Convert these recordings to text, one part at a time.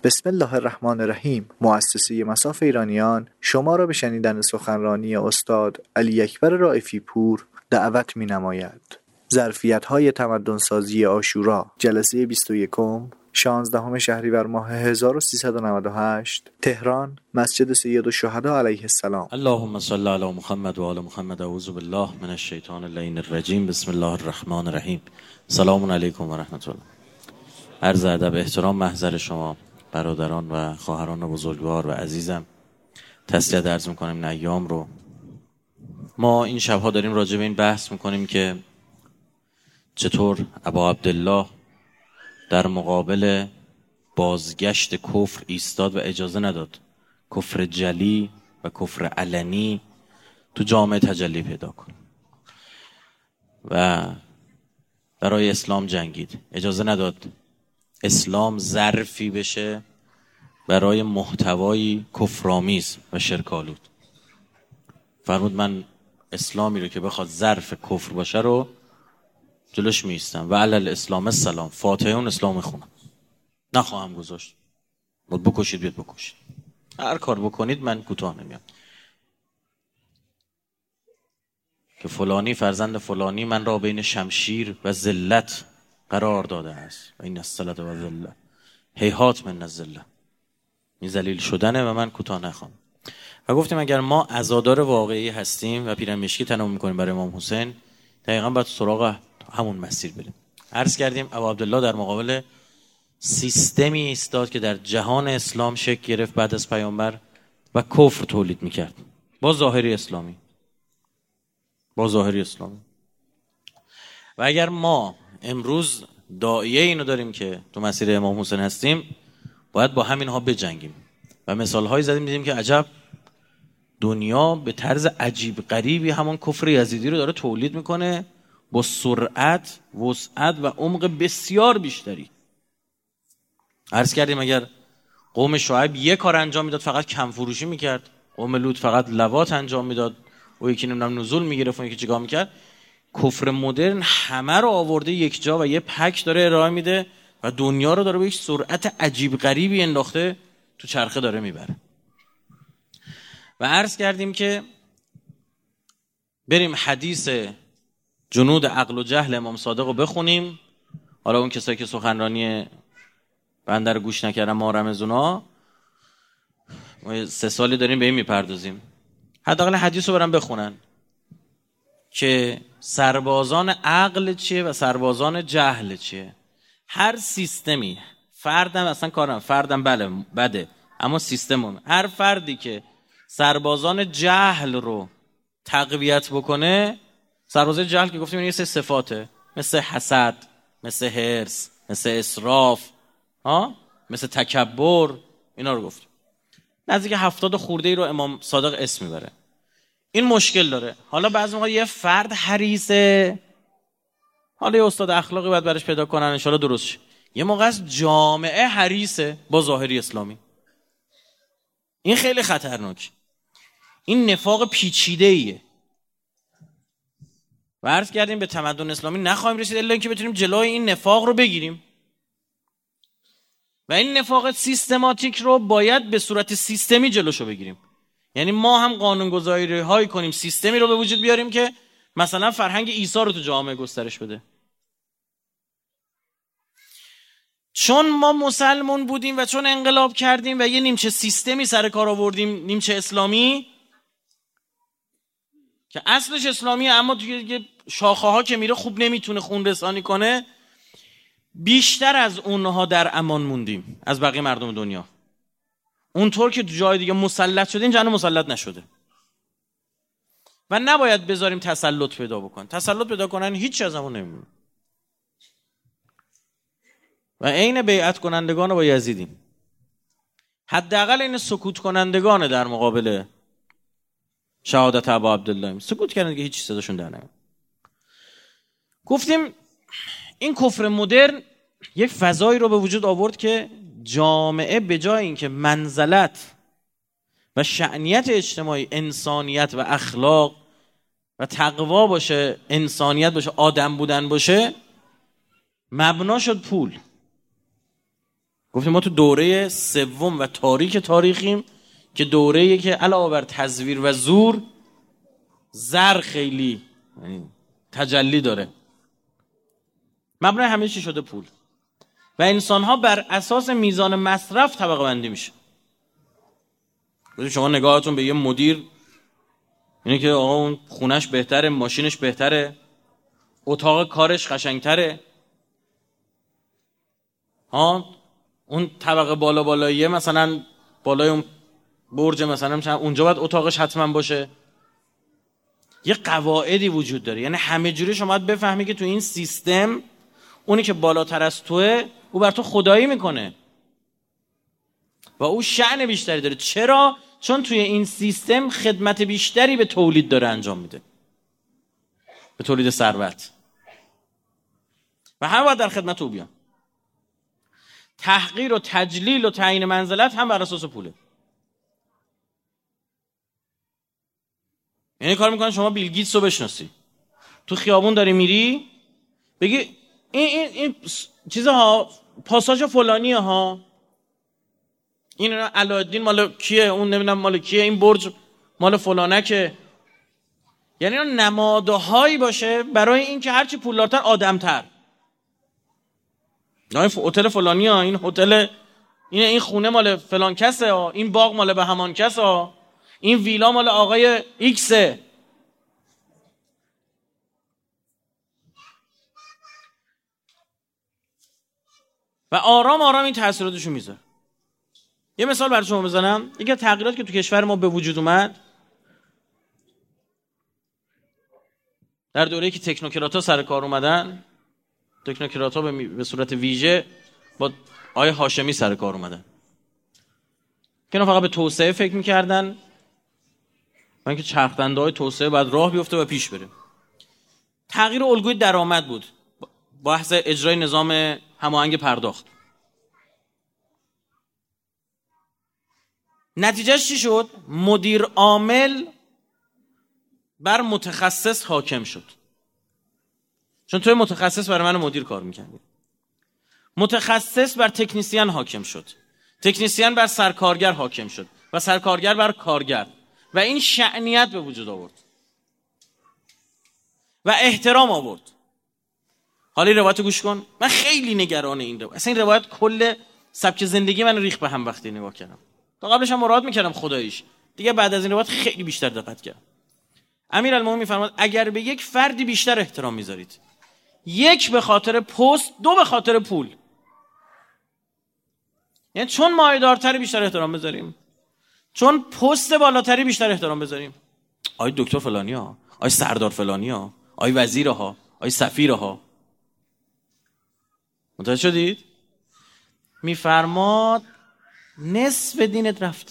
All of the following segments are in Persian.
بسم الله الرحمن الرحیم. مؤسسه مصاف ایرانیان شما را به شنیدن سخنرانی استاد علی اکبر رائفی پور دعوت می‌نماید. ظرفیت‌های تمدن‌سازی عاشورا، جلسه 21 16 شهریور ماه 1398 تهران، مسجد سید الشهدا علیه السلام. اللهم صل علی محمد و آل محمد. اعوذ بالله من الشیطان اللعین الرجیم. بسم الله الرحمن الرحیم. سلام علیکم و رحمت الله. عرض ادب احترام محضر شما برادران و خواهران بزرگوار و عزیزم، تسلیت عرض میکنم این ایام رو. ما این شبها داریم راجع به این بحث میکنیم که چطور ابا عبدالله در مقابل بازگشت کفر ایستاد و اجازه نداد کفر جلی و کفر علنی تو جامعه تجلی پیدا کنه و برای اسلام جنگید. اجازه نداد اسلام ظرفی بشه برای محتوای کفرآمیز و شرک‌آلود. فرمود من اسلامی رو که بخواد ظرف کفر باشه رو جلوش میستم و علی الاسلام السلام، فاتحه اون اسلام میخونم، نخواهم گذاشت. بود بکشید بیاد بکشید، هر کار بکنید من کوتاه نمیام. که فلانی فرزند فلانی من را بین شمشیر و ذلت قرار داده است و این الصلة و ذلت هیهات من الذلة، این ذلیل شدنه و من کوتاه نخوام. و گفتیم اگر ما عزادار واقعی هستیم و پیرمشکی تنم میکنیم برای امام حسین، دقیقاً باید سراغ همون مسیر بریم. عرض کردیم ابا عبدالله در مقابل سیستمی ایستاد که در جهان اسلام شکل گرفت بعد از پیامبر و کفر تولید میکرد با ظاهری اسلامی. و اگر ما امروز داعیه اینو داریم که تو مسیر امام حسین هستیم، باید با همینها بجنگیم. و مثالهایی زدیم دیدیم که عجب دنیا به طرز عجیب غریبی همون کفر یزیدی رو داره تولید میکنه با سرعت، وسعت و عمق بسیار بیشتری. عرض کردیم اگر قوم شعیب یک کار انجام میداد فقط کم فروشی میکرد، قوم لوط فقط لواط انجام میداد، و یکی نمیدونم نزول میگرفت و یکی چیکار میکرد، کفر مدرن همه رو آورده یک جا و یه پک داره ارائه میده و دنیا رو داره به یک سرعت عجیب غریبی انداخته تو چرخه داره میبره. و عرض کردیم که بریم حدیث جنود عقل و جهل امام صادق رو بخونیم. حالا اون کسایی که سخنرانی بنده رو گوش نکردن ما رمضونا، ما 3 سالی داریم به این میپردازیم، حداقل حدیث رو برام بخونن که سربازان عقل چیه و سربازان جهل چیه. هر سیستمی، فردم اصلا کارم فردم بده، اما سیستم هر فردی که سربازان جهل رو تقویت بکنه، سربازان جهل که گفتیم این سه صفاته، مثل حسد، مثل حرص، مثل اسراف، مثل تکبر، اینا رو گفتیم. نزدیک 70 خورده ای رو امام صادق اسم میبره. این مشکل داره. حالا بعضی موقع یه فرد حریصه، حالا یه استاد اخلاقی باید برش پیدا کنن انشالله درست شه. یه موقع از جامعه حریصه با ظاهری اسلامی. این خیلی خطرناک. این نفاق پیچیده ایه. و عرض کردیم به تمدن اسلامی نخواهیم رسید الا اینکه بتونیم جلوی این نفاق رو بگیریم. و این نفاق سیستماتیک رو باید به صورت سیستمی جلوشو بگیریم. یعنی ما هم قانونگذاری هایی کنیم، سیستمی رو به وجود بیاریم که مثلا فرهنگ عیسی رو تو جامعه گسترش بده. چون ما مسلمون بودیم و چون انقلاب کردیم و یه نیمچه سیستمی سر کار آوردیم، نیمچه اسلامی که اصلش اسلامیه اما توی شاخه ها که میره خوب نمیتونه خون رسانی کنه، بیشتر از اونها در امان موندیم از بقیه مردم دنیا. اونطور که جای دیگه مسلط شده اینجا مسلط نشده و نباید بذاریم تسلط پیدا بکنن. تسلط پیدا کنن هیچ از همون نمیمونه. و عین بیعت کنندگان با یزیدیم، حداقل این سکوت کنندگان در مقابل شهادت ابا عبدالله سکوت کردن که هیچ صداشون در نمیاد. گفتیم این کفر مدرن یک فضایی رو به وجود آورد که جامعه به جای اینکه منزلت و شأنیت اجتماعی انسانیت و اخلاق و تقوا باشه، انسانیت باشه، آدم بودن باشه، مبنا شد پول. گفتیم ما تو دوره سوم و تاریخیم که دوره‌ای که علاوه بر تزویر و زور زر خیلی تجلی داره. مبنای همه چی شده پول و انسان‌ها بر اساس میزان مصرف طبقه بندی میشه. شما نگاهتون به یه مدیر اینه که آقا اون خونش بهتره، ماشینش بهتره، اتاق کارش قشنگتره، اون طبقه بالاییه مثلا بالای اون برج مثلا اونجا باید اتاقش حتما باشه. یه قواعدی وجود داره، یعنی همه جوری شما باید بفهمی که تو این سیستم اونی که بالاتر از توه او بر تو خدایی میکنه و او شأن بیشتری داره. چرا؟ چون توی این سیستم خدمت بیشتری به تولید داره انجام میده، به تولید ثروت، و همه باید در خدمت او بیان. تحقیر و تجلیل و تعیین منزلت هم بر اساس پوله. یعنی کار میکنن شما بیل گیتس رو بشناسی، تو خیابون داری میری بگی این چیزها پاساژ فلانیه ها، این علایالدین مال کیه، اون نمیدونم مال کیه، این برج مال فلانکه. یعنی اون نمادهایی باشه برای این که هرچی پولدارتر آدمتر. این هتل فلانی ها، این هتل این خونه مال فلان کسه ها، این باغ مال به همان کسه ها، این ویلا مال آقای ایکسه. و آرام آرام این تاثیراتشو میذاره. یه مثال برای شما بزنم. یکی از تغییراتی که تو کشور ما به وجود اومد در دوره‌ای که تکنوکرات‌ها سر کار اومدن، تکنوکرات‌ها به صورت ویژه با آقای هاشمی سر کار اومدن که اینا فقط به توسعه فکر می‌کردن و اینکه چرخ‌دنده‌های توسعه باید راه بیفته و پیش بره. تغییر الگوی درآمد بود، بحث اجرای نظام هماهنگ پرداخت. نتیجهش چی شد؟ مدیر عامل بر متخصص حاکم شد. چون توی متخصص برای من مدیر کار میکردی، متخصص بر تکنیسیان حاکم شد، تکنیسیان بر سرکارگر حاکم شد و سرکارگر بر کارگر، و این شأنیت به وجود آورد و احترام آورد. حالا این روایت گوش کن. من خیلی نگران این روایت. اصلا این روایت کل سبک زندگی من ریخت به هم وقتی نگاه کردم. تا قبلش هم مراعات میکردم خداییش، دیگه بعد از این روایت خیلی بیشتر دقت کردم. امیرالمومنین میفرماد اگر به یک فردی بیشتر احترام میذارید، یک به خاطر پست، دو به خاطر پول، یعنی چون مایه‌دارتری بیشتر احترام بذاریم، چون پست بالاتری بیشتر احترام بذاریم، آی دکتر فلانی ها، آی سردار فلانی ها، آی وزیر ها، آی سفیر ها. متوجه شدید؟ میفرماد نصف دینت رفته.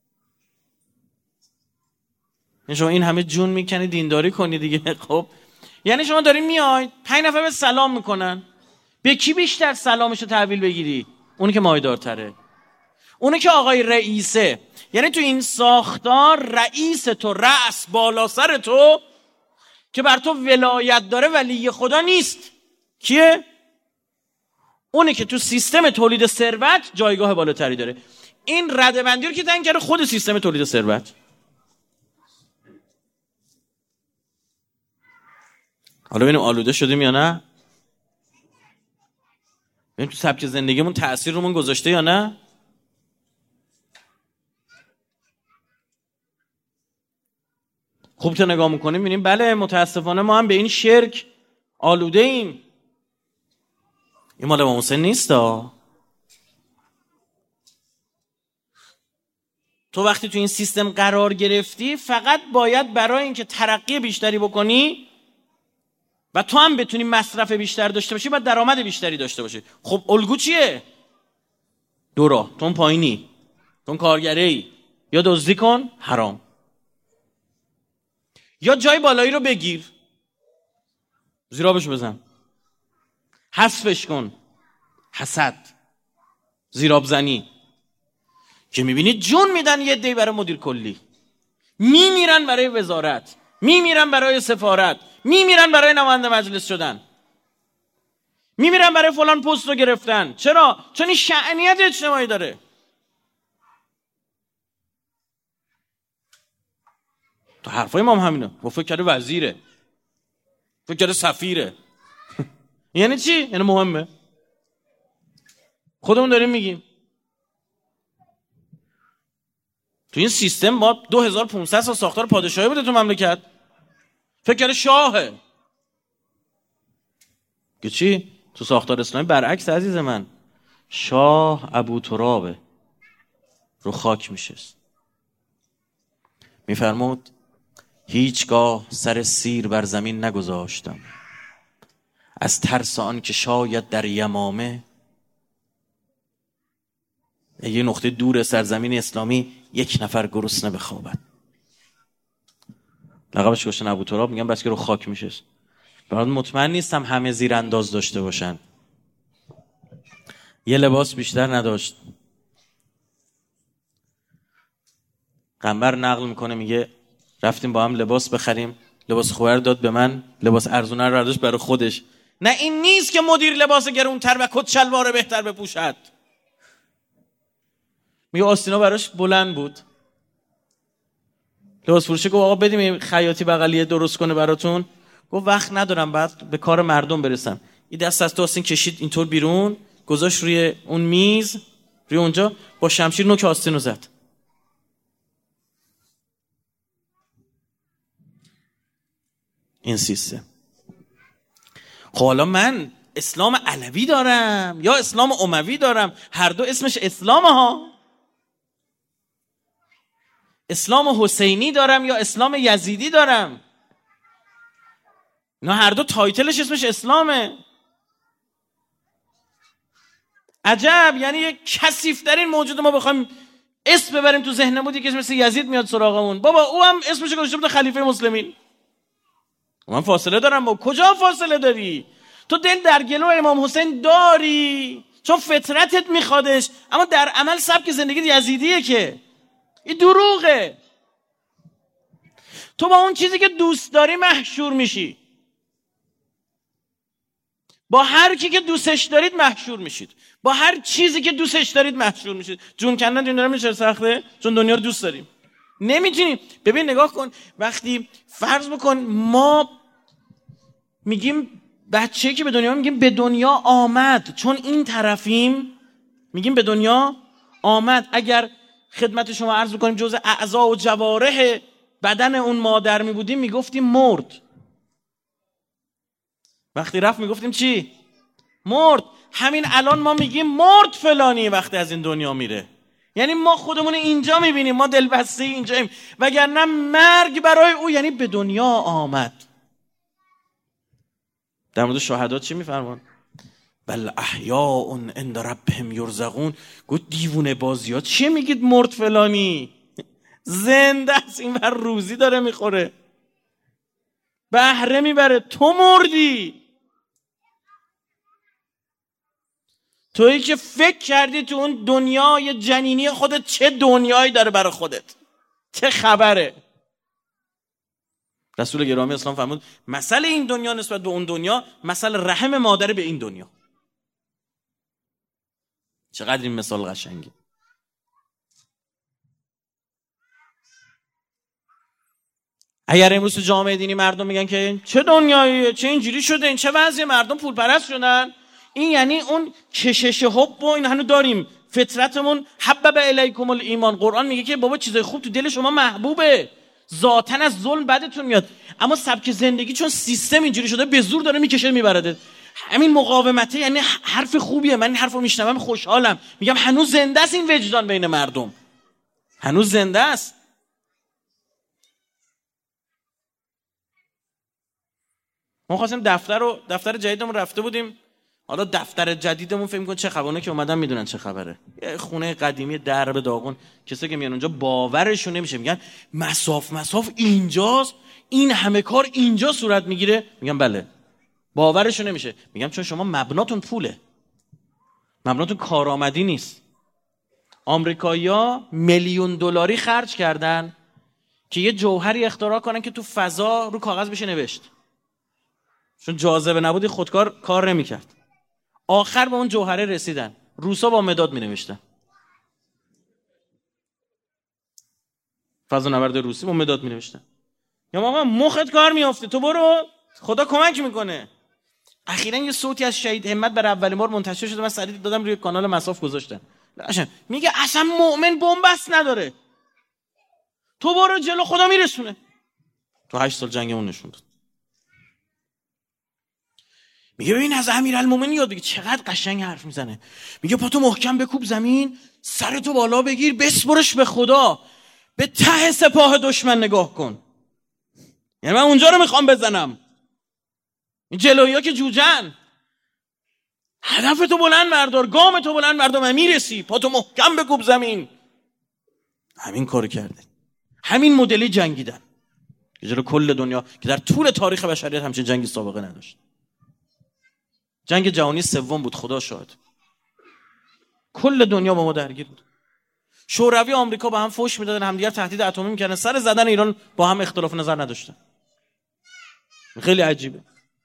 یعنی شما این همه جون میکنی دینداری کنی دیگه. خب یعنی شما دارین میاید 5 نفر به سلام میکنن، به کی بیشتر سلامشو تحویل بگیری؟ اونی که مایه‌دارتره، اونی که آقای رئیسه. یعنی تو این ساختار رئیس تو، رأس بالا سر تو که بر تو ولایت داره ولی خدا نیست. کیه؟ اونی که تو سیستم تولید ثروت جایگاه بالاتری داره. این ردبندی رو که تعیین کرده خود سیستم تولید ثروت. حالا ببینیم آلوده شدیم یا نه؟ ببینیم تو سبک زندگیمون تأثیر رومون گذاشته یا نه؟ خوب تا نگاه میکنیم ببینیم بله متاسفانه ما هم به این شرک آلوده ایم. این مال امام حسین نیست ها. تو وقتی تو این سیستم قرار گرفتی فقط باید برای اینکه ترقی بیشتری بکنی و تو هم بتونی مصرف بیشتر داشته باشی باید درآمد بیشتری داشته باشی. خب الگو چیه؟ دو راه. تو پایینی، تو کارگری، یا دزدی کن حرام، یا جای بالایی رو بگیر زیرابشو بزن، حذفش کن، حسد، زیراب زنی، که میبینید جون میدن یه دی برای مدیر کلی، میمیرن برای وزارت، میمیرن برای سفارت، میمیرن برای نماینده مجلس شدن. میمیرن برای فلان پست رو گرفتن. چرا؟ چون این شأنیت اجتماعی داره. تو حرفای ما هم همینه. ما فکر کرده وزیره، فکر کرده سفیره. یعنی چی؟ یعنی مهمه. خودمون داریم میگیم تو این سیستم ما 2500 سال ساختار پادشاهی بوده تو مملکت، فکر کرده شاهه. که چی؟ تو ساختار اسلامی برعکس عزیز من، شاه ابوترابه، رو خاک میشست. میفرمود هیچگاه سر سیر بر زمین نگذاشتم از ترس آن که شاید در یمامه، یه نقطه دور سرزمین اسلامی یک نفر گرسنه بخوابد. لقبش گذاشتن ابوتراب، میگن بس که رو خاک میشست. برات مطمئن نیستم همه زیر انداز داشته باشن. یه لباس بیشتر نداشت. قنبر نقل میکنه، میگه رفتیم با هم لباس بخریم، لباس خوبه رو داد به من، لباس ارزونه رو داشت برای خودش. نه این نیست که مدیر لباس گرونتر و کت شلوار بهتر بپوشد. میگه آستینا براش بلند بود. لباس فروشی گفت آقا بدیم این خیاطی بغلیه درست کنه براتون. گفت وقت ندارم، بعد به کار مردم برسم. این دست از تو آستین کشید اینطور بیرون، گذاشت روی اون میز، روی اونجا، با شمشیر نوک آستینو زد. این سیستم. خب حالا من اسلام علوی دارم یا اسلام اموی دارم، هر دو اسمش اسلامه ها. اسلام حسینی دارم یا اسلام یزیدی دارم، نه هر دو تایتلش اسمش اسلامه. عجب، یعنی یک کثیف‌ترین موجود ما بخوایم اسم ببریم تو ذهنمون، یکی مثل یزید میاد سراغمون، بابا او هم اسمش گذاشته بود خلیفه مسلمین. من فاصله دارم با کجا فاصله داری؟ تو دل در گلو امام حسین داری چون فطرتت میخوادش، اما در عمل سبک زندگی یزیدیه که این دروغه. تو با اون چیزی که دوست داری محشور میشی، با هر کی که دوستش دارید محشور میشید، با هر چیزی که دوستش دارید محشور میشید. جون کندن دنیا میشه سخته چون دنیا رو دوست داریم، نمیتونیم. ببین نگاه کن، وقتی فرض بکن ما میگیم بچه‌ای که به دنیا میگیم به دنیا آمد، چون این طرفیم میگیم به دنیا آمد. اگر خدمت شما عرض بکنیم جزء اعضا و جوارح بدن اون مادر میبودیم میگفتیم مرد. وقتی رفت میگفتیم چی؟ مرد. همین الان ما میگیم مرد فلانی وقتی از این دنیا میره، یعنی ما خودمون اینجا میبینیم، ما دلبسته اینجاییم، وگرنه مرگ برای او یعنی به دنیا آمد. در مورد شهدا چی میفرمان؟ بل احیاء عند ربهم یرزقون. گفت دیوونه بازیات چی میگید مرد فلانی؟ زنده است، این بر روزی داره میخوره، بهره میبره. تو مردی، تویی که فکر کردی تو اون دنیای جنینی خودت چه دنیایی داره برای خودت، چه خبره. رسول گرامی اسلام فرمود مثل این دنیا نسبت به اون دنیا مثل رحم مادر به این دنیا. چقدر این مثال قشنگه. اگر امروز تو جامعه دینی مردم میگن که چه دنیاییه، چه اینجوری شده، این چه وضعیه، مردم پول پرست شدن، این یعنی اون کشش حب و این هنوز داریم. فطرتمون حبب الیکم الایمان، قرآن میگه که بابا چیزای خوب تو دل شما محبوبه، ذاتاً از ظلم بدتون میاد، اما سبک زندگی چون سیستم اینجوری شده به زور داره میکشه میبرده. همین مقاومته یعنی حرف خوبیه، من این حرفو میشنوم خوشحالم، میگم هنوز زنده است این وجدان بین مردم، هنوز زنده است. ما خواستیم دفتر جدیدمون رفته بودیم، حالا دفتر جدیدمون فکر می‌کنم چه خبرونه که اومدن میدونن چه خبره. یه خونه قدیمی درب داغون، کسایی که میان اونجا باورشون نمیشه، میگن مساف اینجاست، این همه کار اینجا صورت میگیره. میگم بله، باورشون نمیشه. میگم چون شما مبناتون پوله، مبناتون کارآمدی نیست. آمریکایی‌ها $1,000,000 دلاری خرج کردن که یه جوهری اختراع کنن که تو فضا رو کاغذ بشه نوشت، چون جاذبه نبودی خودکار کار نمیکرد. آخر به اون جوهره رسیدن. روسا با مداد می نوشتن، فضانورد روسی با مداد می نوشتن یا آقا مخت کار میافته، تو برو خدا کمک میکنه. اخیراً یه صوتی از شهید همت برای اولین بار منتشر شده، من سریع دادم روی کانال مساف گذاشتن. میگه اصلا مؤمن بن‌بست نداره، تو برو جلو خدا میرسونه. تو 8 سال جنگمون نشون داد. میگه ببین از امیرالمومنین یاد بگیر، چقدر قشنگ حرف میزنه. میگه پاتو محکم بکوب زمین، سرتو بالا بگیر، بسپرش به خدا، به ته سپاه دشمن نگاه کن. یعنی من اونجا رو میخوام بزنم. این جلویی که جوجن، هدفتو بلند بردار، گامتو بلند بردار، من میرسی، پاتو محکم بکوب زمین. همین کارو کرده، همین مدلی جنگیدن جلو کل دنیا که در طول تاریخ بشریت همچین جنگی سابقه نداشت. جنگ جهانی سوم بود، خدا شاهد، کل دنیا با ما درگیر بود. شوروی و آمریکا با هم فوش میدادن، همدیگر تهدید اتمی میکردن، سر زدن ایران با هم اختلاف نظر نداشتن. خیلی عجیبه.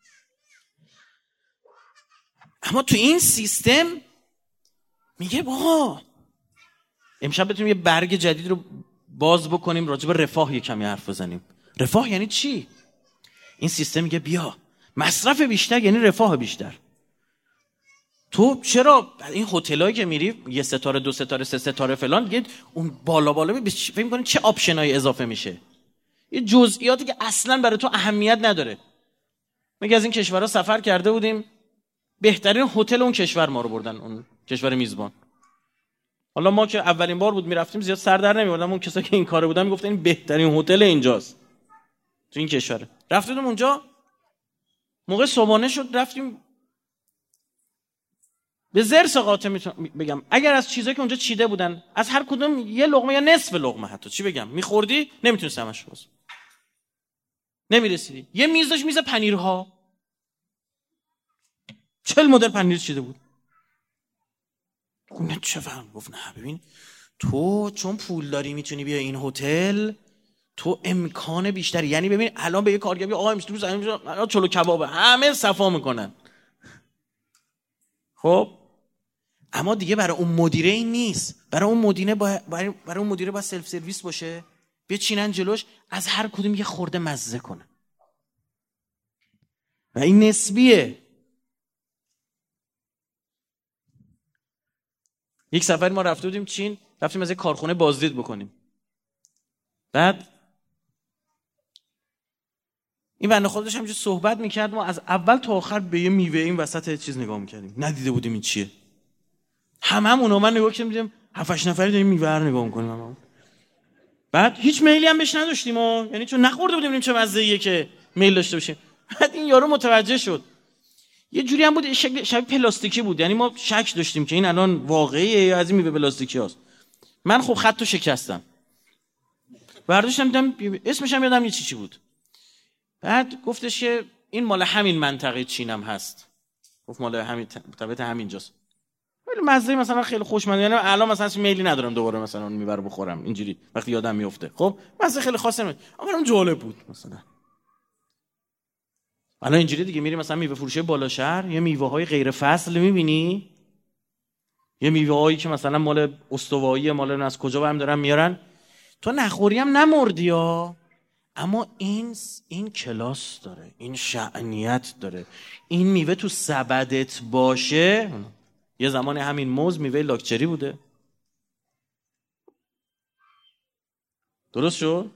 اما تو این سیستم میگه آقا امشب بتونیم یه برگ جدید رو باز بکنیم، راجع به رفاه یه کمی حرف بزنیم. رفاه یعنی چی؟ این سیستم میگه بیا مصرف بیشتر یعنی رفاه بیشتر. تو چرا این هتلایی که میری 1 ستاره 2 ستاره 3 ستاره فلان، دیگه اون بالا فکر می‌کنی چه آپشنای اضافه میشه، یه جزئیاتی که اصلا برای تو اهمیت نداره. میگه از این کشورها سفر کرده بودیم، بهترین هتل اون کشور ما رو بردن، اون کشور میزبان. حالا ما که اولین بار بود میرفتیم زیاد سر در نمی‌آوردم، اون کسایی که این کارو بودن میگفتن این بهترین هتل اینجاست تو این کشور. رفتیم اونجا، موقع صبحانه شد رفتیم به زرس قاطع بگم، اگر از چیزایی که اونجا چیده بودن از هر کدوم یه لقمه یا نصف لقمه حتی چی بگم میخوردی نمیتونستی همش باز، نمیرسیدی. یه میز داشت، میز پنیرها، 40 مدل پنیر چیده بود. گفتم چه فهم؟ گفت نه ببین تو چون پول داری میتونی بیا این هتل، تو امکان بیشتری، یعنی ببین الان به یه کارگر آقا امروز زمین چلو کبابه، همه صفا میکنن. خب اما دیگه برای اون مدیره این نیست، برای اون مدیره باید سلف سرویس باشه، بچینن جلوش از هر کدوم یه خورده مزه کنه و این نسبیه. یک سفر ما رفته بودیم چین، رفتیم از یک کارخونه بازدید بکنیم. بعد این بنده خدا داشت همینجوری صحبت میکرد، ما از اول تا آخر به یه میوه این وسط چیز نگاه میکردیم، ندیده بودیم این چیه. هممون من نگاه کردیم دیدیم 7-8 نفری داریم میوه رو نگاه میکنیم هممون. بعد هیچ میلی هم بهش نداشتیم یعنی چون نخورده بودیم چه مزه‌ایه که میل داشته باشیم. بعد این یارو متوجه شد، یه جوری هم بود شکل شبیه پلاستیکی بود، یعنی ما شک داشتیم که این الان واقعیه یا از این میوه پلاستیکی هست. من خب خطو شکستم، برداشتم دیدم اسمش هم یادم یه چی بود. بعد گفتش که این مال همین منطقه چینم هست. گفت مال همین طبیعت همینجاست. ولی مزه مثلا خیلی خوشمزه، یعنی الان مثلا میلی ندارم دوباره مثلا اون میبره بخورم اینجوری وقتی یادم میفته. خب مزه خیلی خاصه اما اون جالب بود. مثلا الان اینجوری دیگه میری مثلا میوه فروشی بالا شهر، یه میوه‌های غیر فصل میبینی، یه میوه‌هایی که مثلا مال استوایی مال از کجا برام دارن میارن، تو نخوری هم نمردی ها، اما این کلاس داره، این شأنیت داره. این میوه تو سبدت باشه. یه زمان همین موز میوه لاکچری بوده، درست شد؟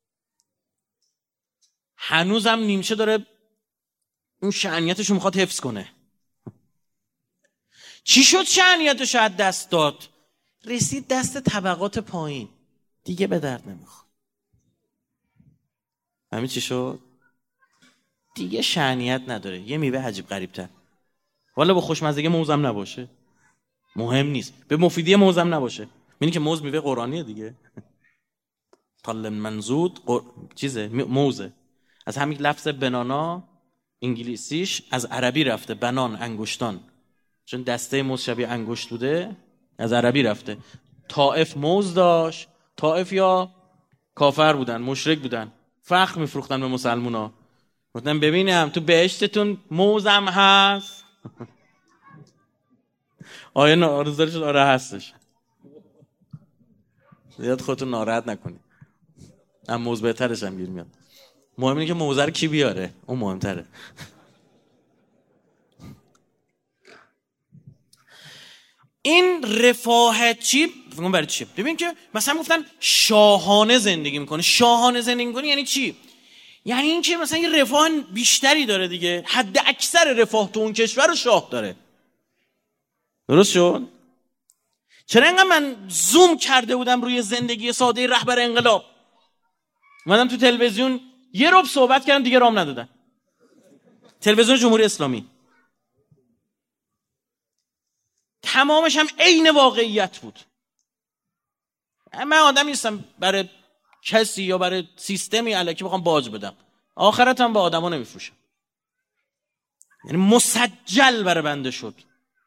هنوزم نیمچه داره اون شأنیتشو میخواد حفظ کنه. چی شد شأنیتشو از دست داد؟ رسید دست طبقات پایین، دیگه به درد نمیخواد. همین چی شد؟ دیگه شأنیت نداره. یه میوه عجیب غریب‌تر، والا با خوشمزگی موزم نباشه مهم نیست، به مفیدی موزم نباشه. می‌بینی که موز میوه قرآنیه دیگه. طل منزود چیزه موزه، از همین لفظ بنانا انگلیسیش از عربی رفته، بنان انگشتان، چون دسته موز شبیه انگشت بوده از عربی رفته. طائف موز داشت، طائف یا کافر بودن، مشرک بودن، فخر میفروختن به مسلمونا، گفتن ببینم تو بهشتتون موزم هست. آیا آرزو شد؟ آره هستش. زیاد خودتون ناراحت نکنید. هم موضوع بهترش هم گیر میاد. مهم اینه که موضوع رو کی بیاره، اون مهمتره. این رفاه چی؟ فکر برای چی؟ ببین که مثلا گفتن شاهانه زندگی میکنه. شاهانه زندگی میکنه یعنی چی؟ یعنی این که مثلا یه رفاه بیشتری داره دیگه. حد اکثر رفاه تو اون کشور رو شاه داره. درست شد؟ چرا انقدر من زوم کرده بودم روی زندگی ساده رهبر انقلاب؟ اومدم تو تلویزیون یه ربع صحبت کردم دیگه رام ندادن. تلویزیون جمهوری اسلامی تمامش هم عین واقعیت بود. من آدم نیستم برای کسی یا برای سیستمی الکی بخوام باج بدم. آخرتم با آدما نمیفروشم. یعنی مسجل برای بنده شد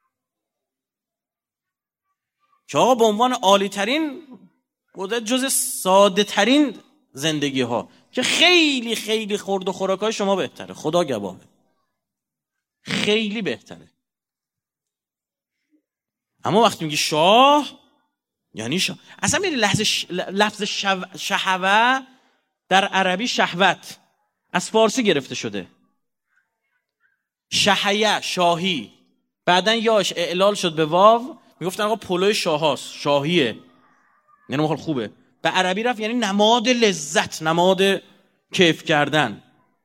که آقا به عنوان عالی ترین بوده جز ساده ترین زندگی ها که خیلی خیلی خورد و خوراکای شما بهتره. خدا گواهه خیلی بهتره. اما وقتی میگی شاه یعنی شاه. اصلا میری لفظ شهوه در عربی شهوت از فارسی گرفته شده. شهیه شاهی، بعدن یاش اعلال شد به واو، میگفتن آقا پلوی شاهاست، شاهیه، یعنی مخال خوبه. به عربی رفت یعنی نماد لذت، نماد کیف کردن.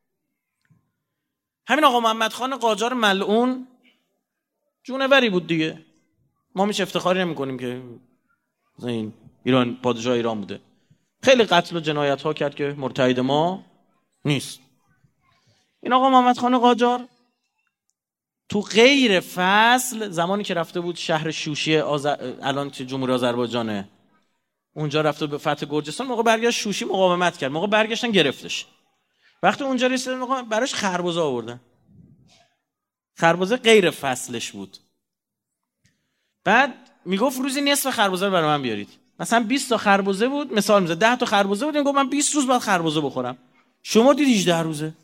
همین آقا محمد خان قاجار ملعون جونوری بود دیگه. ما هیچ افتخاری نمی کنیم که این ایران پادشاه ایران بوده. خیلی قتل و جنایت ها کرد که مرتعد ما نیست. این آقا محمد خان قاجار تو غیر فصل زمانی که رفته بود شهر شوشی الان که جمهوری آذربایجانه، اونجا رفته به فتح گرجستان، موقع برگشت شوشی مقاومت کرد، موقع برگشتن گرفتش. وقتی اونجا رسید موقع براش خربزه آوردن. خربزه غیر فصلش بود. بعد میگفت روزی نصف خربزه رو برای من بیارید. مثلا 20 تا خربزه بود، مثال میزنم 10 تا خربزه بود، میگفت من 20 روز بعد خربزه بخورم. شما دید 18 روزه.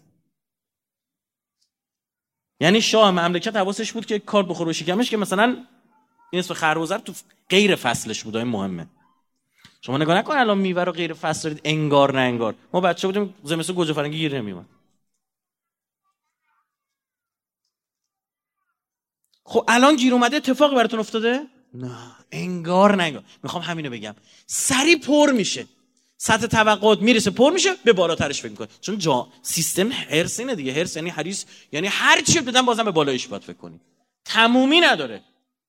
یعنی شاه مملکت حواسش بود که کارت بخوره به شکمش که مثلا نصف خربزه تو غیر فصلش بود. این مهمه. شما نگاه نکن الان میوه رو غیر فصل دارید انگار نه انگار. ما بچه بودیم زمستون گوجه فرنگی گیر نمیومد. خب الان گیر اومده اتفاقی براتون افتاده؟ نه انگار نه انگار. میخوام همینو بگم. سری پر میشه. سطح توقعات میرسه پر میشه، به بالاترش فکر میکنه. چون سیستم هرس اینه دیگه. هرس یعنی حریص، یعنی هر چی بدن بازم به بالایش باید فکر کنی. تمومی نداره.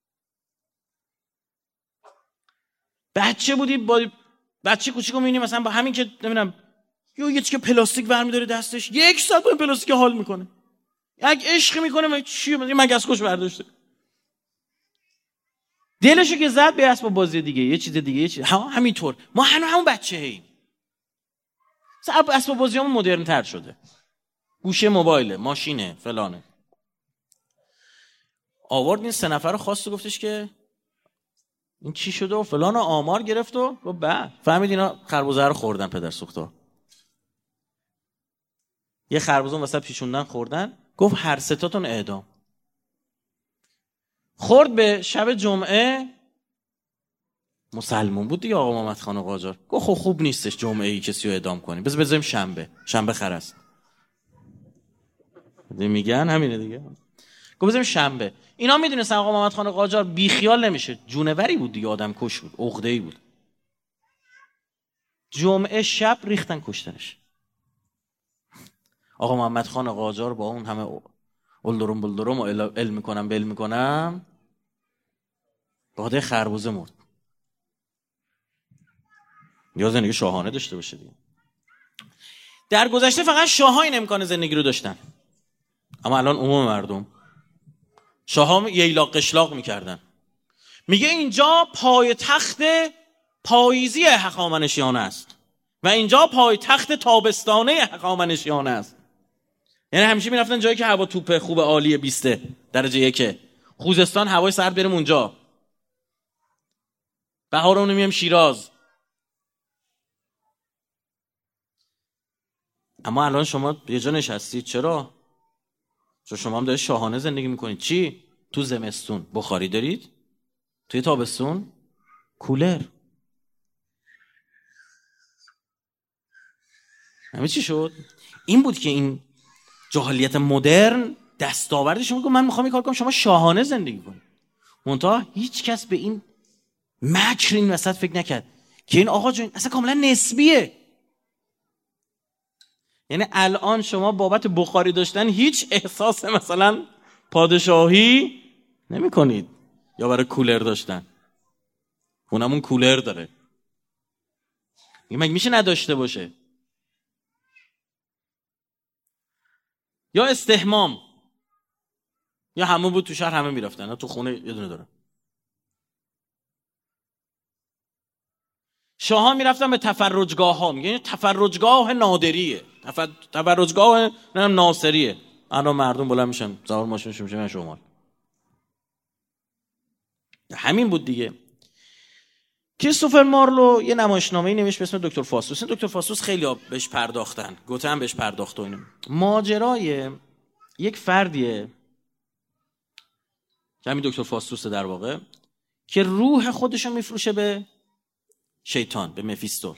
بچه بودی با بچه کوچیکو میبینی مثلا با همین که نمیدونم یه چیز که پلاستیک برمی‌داره دستش، 1 ساعت با این پلاستیک حال میکنه. یک عشق میکنه چی مگس کش برداشته. دلشو که زد به اسباب بازی دیگه، یه چیز دیگه، یه چیز همینطور. ما همون بچه‌ایم. مثلا اسباب بازیامون مدرن تر شده. گوشه موبایله، ماشینه، فلانه. آورد این 3 نفر رو خواست و گفتش که این چی شده و فلان آمار گرفت و بعد فهمید اینا خربزه رو خوردن پدر سوختا. یه خربزه وسط پیچوندن خوردن. گفت هر 3 تاتون اعدام. خورد به شب جمعه، مسلمون بود دیگه آقا محمد خان قاجار. گفت خب خوب نیستش جمعه ای کسی رو اعدام کنیم، بذاریم شنبه خرست. میگن همینه دیگه. گفت بذاریم شنبه. اینا میدونستن آقا محمد خان قاجار بیخیال نمیشه. جونوری بود دیگه، آدم کش بود، عقده‌ای بود. جمعه شب ریختن کشتنش. آقا محمد خان قاجار با اون همه اولدرم بلدرم و علم میکنم باده خربوزه مرد. یا زندگی شاهانه داشته باشه دیگه. در گذشته فقط شاه‌ها این امکان زندگی رو داشتن، اما الان عموم مردم شاه‌ها ییلاق قشلاق میکردن. میگه اینجا پایتخت پاییزی هخامنشیان است و اینجا پایتخت تابستانه هخامنشیان است. یعنی همیشه میرفتن جایی که هوا توپه خوب عالیه 20 درجه 1. خوزستان هوای سرد بریم اونجا. بهارون میام شیراز. اما الان شما یه جا نشستید. چرا؟ چون شما هم دارید شاهانه زندگی میکنید. چی؟ تو زمستون بخاری دارید، توی تابستون کولر. همه چی شد. این بود که این جاهلیت مدرن دستاوردش میگه من میخوام این کار کنم شما شاهانه زندگی کنید. منتها هیچ کس به این مکر این وسط فکر نکرد که این آقا جون اصلا کاملا نسبیه. یعنی الان شما بابت بخاری داشتن هیچ احساس مثلا پادشاهی نمی کنید یا برای کولر داشتن. اونمون کولر داره. مگه میشه نداشته باشه؟ یا استحمام، یا همه بود تو شهر همه میرفتن، تو خونه یه دونه داره. شاهان میرفتن به تفرجگاه ها، میگن تفرجگاه نادریه، تفرجگاه ناصریه. الان مردم بلند میشن زوار ماشینشون میشه من شمال. همین بود دیگه. کریستوفر مارلو یه نمایشنامه‌ای نوشت به اسم دکتر فاستوس. دکتر فاستوس خیلی بهش پرداختن، گوته هم بهش پرداخت و اینو. ماجرای یک فردیه که همین دکتر فاستوس در واقع که روح خودشو میفروشه به شیطان، به مفیستول،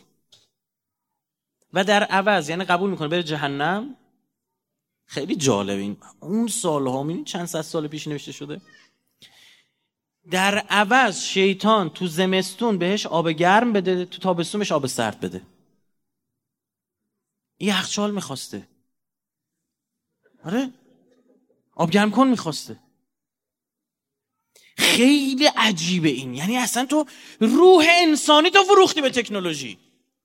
و در عوض یعنی قبول میکنه بره جهنم. خیلی جالب این. اون سالها میبینید چند صد سال پیش نوشته شده. در عوض شیطان تو زمستون بهش آب گرم بده، تو تابستون بهش آب سرد بده. این یخچال میخواسته، آره آب گرم کن میخواسته. خیلی عجیبه این. یعنی اصلا تو روح انسانی تو فروختی به تکنولوژی.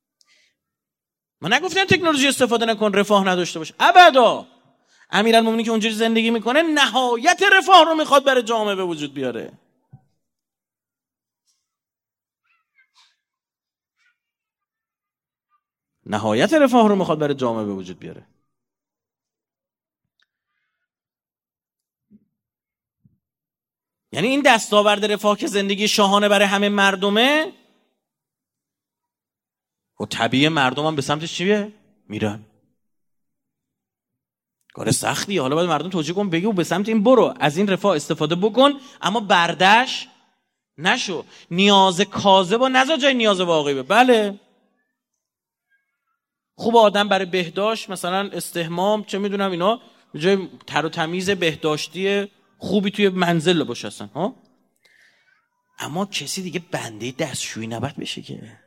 من نگفتم تکنولوژی استفاده نکن رفاه نداشته باش، ابدا. امیرالمومنین که اونجوری زندگی میکنه نهایت رفاه رو میخواد برای جامعه به وجود بیاره. نهایت رفاه رو میخواد برای جامعه به وجود بیاره. یعنی این دستاورد رفاه که زندگی شاهانه برای همه مردمه و طبیعی مردم هم به سمتش چیه؟ میرن. کار سختیه. حالا باید مردم توجیه کن، بگی و به سمت این برو، از این رفاه استفاده بکن، اما بردش نشو. نیاز کاذب و نذار جای نیاز واقعی. بله خوب آدم برای بهداشت مثلا استحمام چه میدونم اینا جای تر و تمیز بهداشتی خوبی توی منزل باشه اصلا ها. اما کسی دیگه بنده دستشویی نباید بشه که.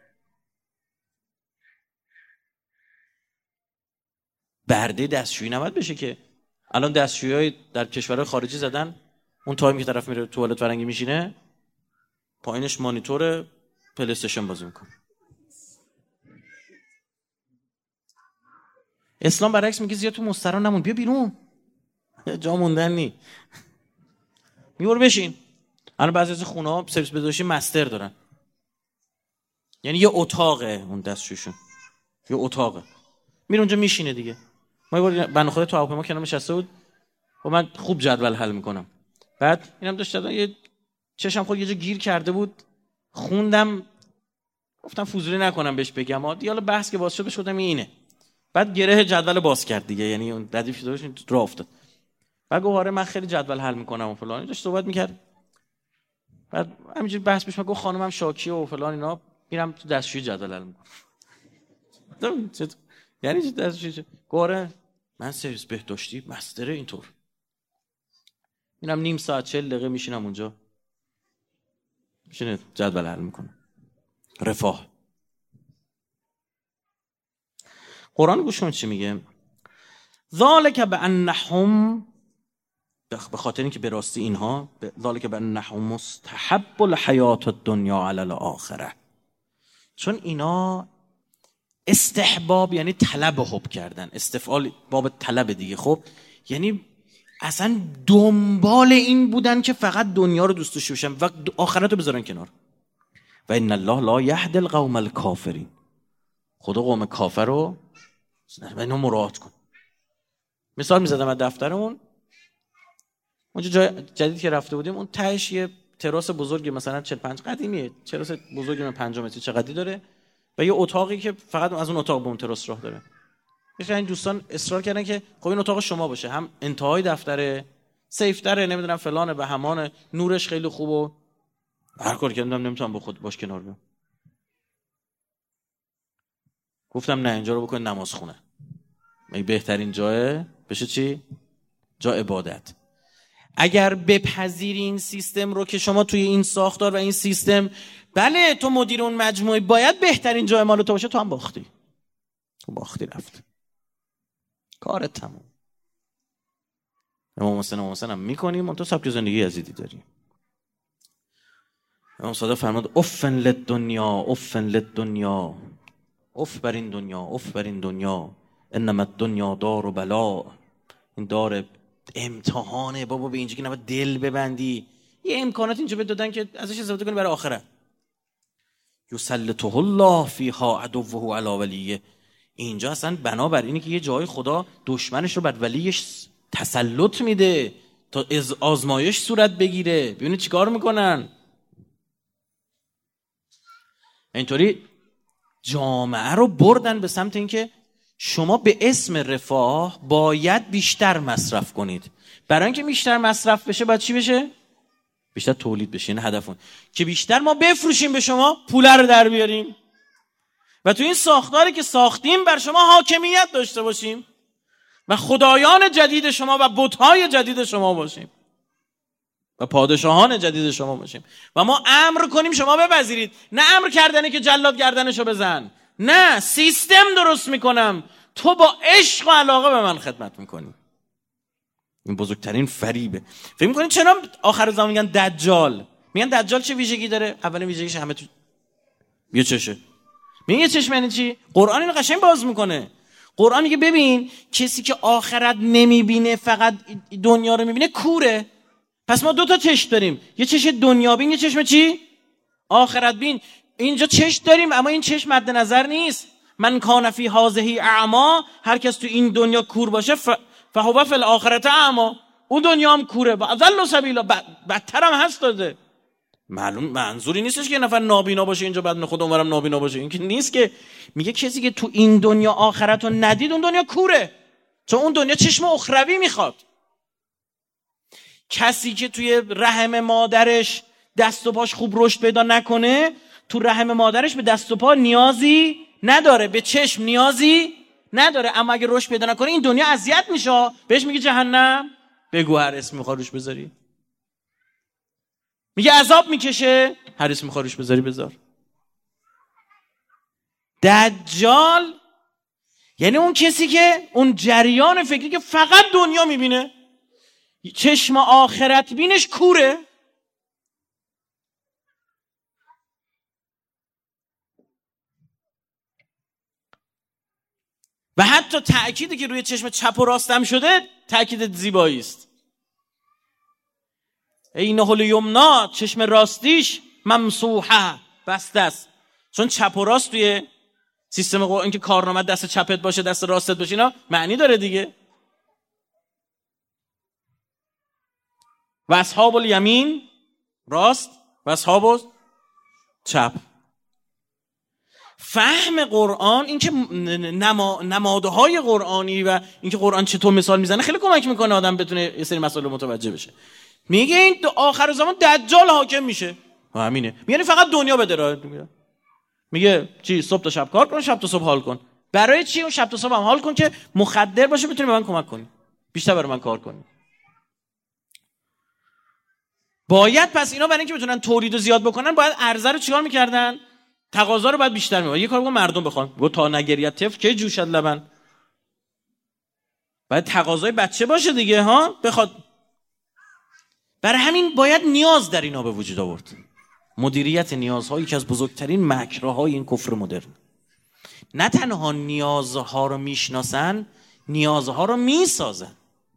برده دستشویی نباید بشه که. الان دستشویی‌های در کشورهای خارجی زدن اون تایمی که طرف میره توالت فرنگی میشینه پایینش مانیتور پلی استیشن بازی میکنه. اسلام برعکس میگه زیاد تو مسترا نمون، بیا بیرون، جا موندن نی، میور بشین. الان بعضی از خونه‌ها سرویس بهداشتی مستر دارن، یعنی یه اتاقه اون دستشویشون، یه اتاقه، میره اونجا میشینه دیگه. ما یه بار بنده خدا تو هواپیما کنار نشسته بود و من خوب جدول حل میکنم، بعد اینم داشت یه چشم خود یه جا گیر کرده بود، خوندم گفتم فضولی نکنم بهش بگم حالا بحث که باز شد شدم اینه. بعد گره جدول باز کرد دیگه، یعنی اون ردیف شده بود راه افتاد. بعد گفت آره من خیلی جدول حل میکنم و فلان، داشت صحبت میکرد. بعد همینجوری بحث پیش گفت خانمم شاکیه و فلان اینا، میرم تو دستشویی جدول حل میکنم. یعنی چه دستشویی؟ گفت من سرویس بهداشتی مستره اینطور. میرم نیم ساعت 40 دقیقه میشینم اونجا، میشینه جدول حل میکنم. رفاه. قرآن گوش کن چی میگه. ذالک بانهم، به خاطر اینکه به راستی اینها، ذالک بانهم مستحب الحیات الدنیا علی الاخره، چون اینا استحباب یعنی طلب حب کردن، استفعال باب طلب دیگه. خب یعنی اصلا دنبال این بودن که فقط دنیا رو دوست داشته باشن و آخرت رو بذارن کنار. و ان الله لا یهدی القوم الکافرین، خدا قوم کافر رو اینو مراعات کن. مثال میزدم از دفترمون، اونجا جای جدید که رفته بودیم اون تهش یه تراس بزرگی مثلا 45 قدیمیه، تراس بزرگی من 5 متری چقدری داره و یه اتاقی که فقط از اون اتاق به اون تراس راه داره. این دوستان اصرار کردن که خب این اتاق شما باشه، هم انتهای دفتره، سیف تره، نمیدونم فلانه، به همان نورش خیلی خوب و هر کار کردم نمیتونم با خود باش کنار بیام. گفتم نه اینجا رو بکن نماز خونه. این بهترین جایه بشه چی؟ جا عبادت. اگر بپذیری این سیستم رو که شما توی این ساختار و این سیستم، بله تو مدیر اون مجموعه باید بهترین جای مال تو باشه، تو هم باختی. تو باختی، رفت کارت تموم. امام حسین هم میکنیم اون تو سبک زندگی یزیدی داریم. امام صادق فرمود افن للدنیا افن للدنیا، اف بر این دنیا، اف بر این دنیا، انما الدنیا دار بلا. این دار امتحانه بابا، به اینجا که نباید دل ببندی. یه امکانات اینجا بهت دادن که ازش استفاده کنی برای آخرت. یسلطه الله فیها عدوه علی ولیه. اینجا اصلا بنابر اینه که یه جای خدا دشمنش رو بر ولیش تسلط میده تا آزمایش صورت بگیره. ببینید چیکار میکنن. اینطوری جامعه رو بردن به سمت اینکه شما به اسم رفاه باید بیشتر مصرف کنید. برای اینکه بیشتر مصرف بشه باید چی بشه؟ بیشتر تولید بشه. این هدفون که بیشتر ما بفروشیم به شما، پول رو در بیاریم و تو این ساختاری که ساختیم بر شما حاکمیت داشته باشیم و خدایان جدید شما و بت‌های جدید شما باشیم و پادشاهان جدید شما باشیم و ما امر کنیم شما بپذیرید. نه امر کردنه که جلاد گردنشو بزن، نه، سیستم درست میکنم، تو با عشق و علاقه به من خدمت میکنی. این بزرگترین فریبه. فکر میکنید چرا آخر زمان میگن دجال؟ میگن دجال چه ویژگی داره؟ اولین ویژگیش همه تو یه چشه. میگن یه چشم یعنی چی؟ قرآن اینو قشنگ باز میکنه. قرآن میگه ببین کسی که آخرت نمیبینه فقط دنیا رو میبینه کوره. پس ما 2 تا چشم داریم، یه چشم دنیا بین، یه چشم چی؟ آخرت بین. اینجا چشم داریم اما این چشم مد نظر نیست. من کان فی هذه اعما، هر کس تو این دنیا کور باشه فهو فی الاخرة اعما، اون دنیا هم کوره و اضل سبیلا، بدتر هم هست داده. معلوم منظوری نیستش که یه نفر نابینا باشه اینجا بعد خود اونورم نابینا باشه. این که نیست که میگه کسی که تو این دنیا آخرت رو ندید اون دنیا کوره، چون اون دنیا چشم اخروی میخواد. کسی که توی رحم مادرش دست و پاش خوب رشد پیدا نکنه، تو رحم مادرش به دست و پا نیازی نداره، به چشم نیازی نداره، اما اگه رشد پیدا نکنه این دنیا اذیت میشه، بهش میگه جهنم. بگو هر اسم میخواد روش بذاری. میگه عذاب میکشه، هر اسم میخواد روش بذاری بذار. دجال یعنی اون کسی که اون جریان فکری که فقط دنیا میبینه، چشم آخرت بینش کوره. و حتی تأکیدی که روی چشم چپ و راستم شده تأکید زیبایی است. اینه الیمنا، چشم راستیش ممسوحه، بسته است. چون چپ و راست توی سیستم اینکه کارنامه دست چپت باشه دست راستت باشه اینا معنی داره دیگه. و اصحاب الیمین راست و اصحاب چپ. فهم قرآن، اینکه نمادهای قرآنی و اینکه قرآن چطور مثال میزنه خیلی کمک میکنه آدم بتونه یه سری مسائل متوجه بشه. میگه این آخر زمان دجال حاکم میشه و همینه. میگه فقط دنیا بده راه. میگه چی؟ صبح تا شب کار کن، شب تا صبح حال کن. برای چی؟ اون شب تا صبح هم حال کن که مخدر باشه بتونی به من کمک کنی، بیشتر برای من کار کنی. باید پس اینا برای اینکه بتونن تولید زیاد بکنن باید عرضه رو چیکار میکردن؟ تقاضا رو باید بیشتر می‌کنن. یه کار بگم مردم بخوان، گفت تا نگریت طفل کی جوشد لبن. باید تقاضای بچه باشه دیگه ها، بخواد. برای همین باید نیاز در اینا به وجود آورد. مدیریت نیازها یکی از بزرگترین مکرهای این کفر مدرن. نه تنها نیازها رو میشناسن، نیازها رو میسازن.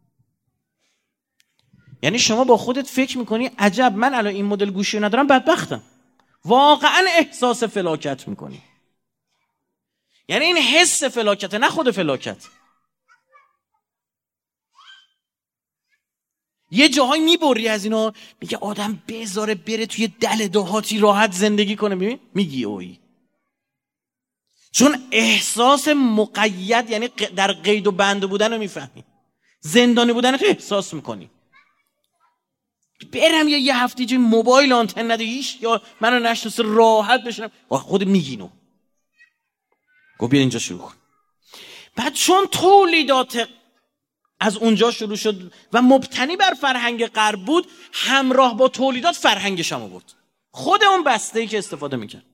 یعنی شما با خودت فکر میکنی عجب من الان این مدل گوشی رو ندارم بدبختم. واقعا احساس فلاکت میکنی. یعنی این حس فلاکته نه خود فلاکت. یه جاهای میبری از اینا، میگه آدم بذاره بره توی دل دهاتی راحت زندگی کنه. ببین میگی اوی، چون احساس مقید یعنی در قید و بند بودن رو میفهمی، زندانی بودن تو احساس میکنی. برم یه هفته جای موبایل آنتن نده هیچ یا منو نشناسه راحت بشنم. خود میگینو گفت بیا اینجا شروع کن. بعد چون تولیدات از اونجا شروع شد و مبتنی بر فرهنگ غرب بود، همراه با تولیدات فرهنگش هم آورد. خود اون بسته‌ای که استفاده میکرد،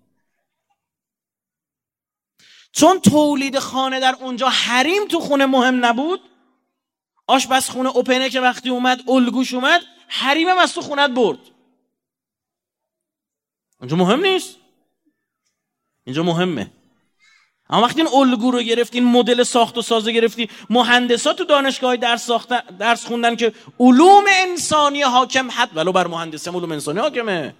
چون تولید خانه در اونجا حریم تو خونه مهم نبود، آشپزخونه اوپنه که وقتی اومد الگوش اومد، حریمم از تو خونت برد. اونجا مهم نیست، اینجا مهمه. اما وقتی این الگو رو گرفتی، این مدل ساخت و ساز رو گرفتی، مهندسا تو دانشگاه درس خوندن که علوم انسانی حاکم، حد ولو بر مهندسی علوم انسانی حاکمه،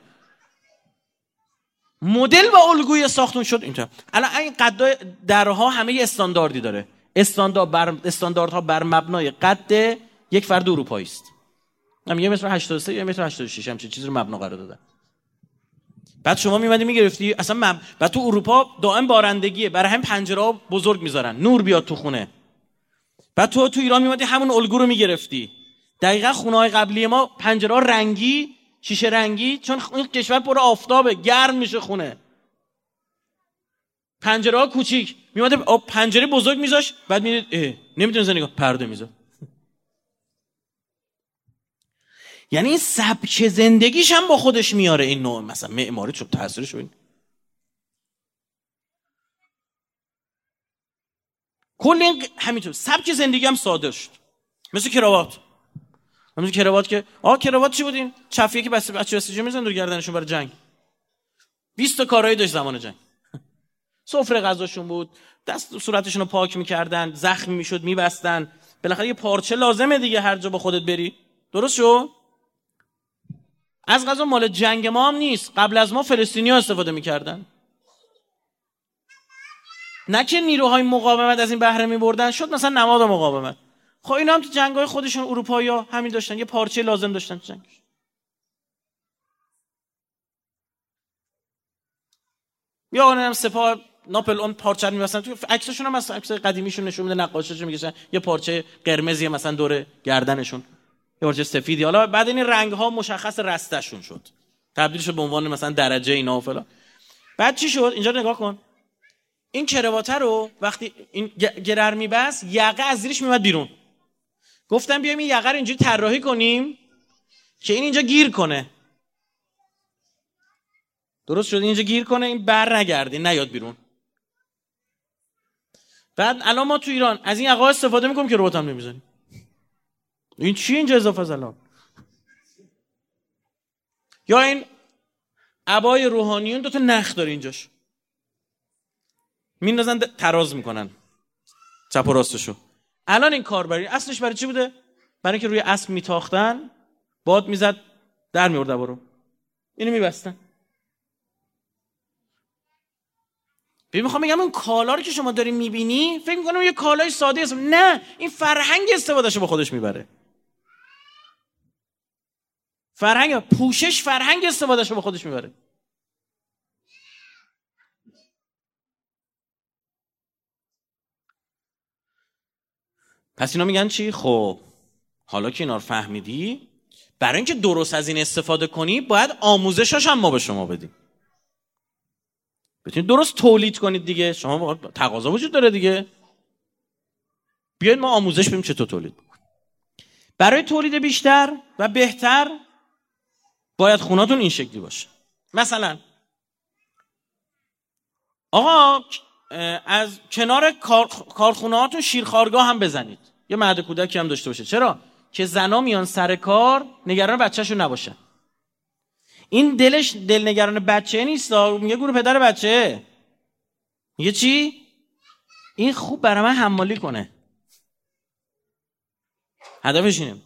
مدل و الگوی ساختون شد اینجا. الان این قد درها همه یه استانداردی داره، استانداردها بر مبنای قد یک فرد اروپایی است. هم 1.83 یا 1.86 همچین چیزی رو مبنا قرار دادن. بعد شما میمدی میگرفتی اصلا بعد تو اروپا دائم بارندگیه، برای هم پنجره‌ها بزرگ میذارن نور بیاد تو خونه. بعد تو ایران میمدی همون الگو رو میگرفتی. دقیقاً خونه‌های قبلی ما پنجره‌ها رنگی، شیشه رنگی، چون این کشور پر آفتابه، گرم میشه خونه. پنجره‌ها کوچیک، میومد پنجره بزرگ میذاش، بعد میدید نمیتونه زنی پرده میذاره. یعنی این سبک زندگیش هم با خودش میاره این نوع مثلا معماری، چون تاثیرش ببین. کل این همینطور سبک زندگی هم ساده شد. مثل کراوات که کراوات چی بودین؟ چفیه که بچه بسیجی میزن دور گردنشون برای جنگ. 20 تا کارایی داشت زمان جنگ. سفره غذاشون بود، دست صورتشون رو پاک میکردن، زخم میشد میبستن، بالاخره یه پارچه لازمه دیگه هر جا با خودت بری. درست شو؟ از غذا مال جنگ ما هم نیست، قبل از ما فلسطینی‌ها استفاده میکردن. نه که نیروهای مقاومت از این بهره میبردن، شد مثلا نماد مقاومت. خب اینا هم تو جنگ‌های خودشون اروپایی‌ها همین داشتن، یه پارچه لازم داشتن تو جنگ. یا اونم سپاه ناپل اون پارچه می‌بستن تو عکسشون هم از عکس قدیمیشون نشون میده، نقاشیشون می‌کشن یه پارچه قرمزی مثلا دور گردنشون، یه پارچه سفیدی. حالا بعد این رنگ‌ها مشخص رستشون شد، تبدیل شد به عنوان مثلا درجه اینا و فلان. بعد چی شد؟ اینجا نگاه کن، این کرواته رو وقتی این گرر می‌بست، یقه از زیرش میومد بیرون. گفتم بیایم این یقه رو اینجوری طراحی کنیم که این اینجا گیر کنه. درست شد؟ اینجا گیر کنه، این بر نگرده، نیاد بیرون. بعد الان ما تو ایران از این یقه استفاده میکنیم که ربات هم نمیزنیم. این چی اینجا اضافه است الان؟ یا این عبای روحانیون 2 تا نخ داره اینجاش، میندازن تراز میکنن چپ و راستشو. الان این کار اصلش برای چی بوده؟ برای اینکه روی اسب میتاختن، باد میزد در میورد عبا رو، اینو میبستن. ببین میخوام بگم اون کالا رو که شما داری میبینی فکر میکنم یه کالای ساده است. نه، این فرهنگ استفادهشو با خودش میبره. فرهنگ پوشش، فرهنگ استفادهشو با خودش میبره. پس اینا میگن چی؟ خب حالا که اینا رو فهمیدی، برای اینکه درست از این استفاده کنی باید آموزشاش هم ما به شما بدیم، بتونید درست تولید کنید دیگه. شما تقاضا وجود داره دیگه، بیاید ما آموزش بدیم چطور تولید بکنید. برای تولید بیشتر و بهتر باید خونه‌تون این شکلی باشه. مثلا آقا از کنار کارخونه‌هاتون شیرخوارگاه هم بزنید، یه مهد کودکی هم داشته باشه. چرا؟ که زنا میان سر کار نگران بچه‌شون نباشن. این دلش دل نگران بچه نیست، میگه گور پدر بچه. میگه چی؟ این خوب برای من حمالی کنه. هدفش اینه.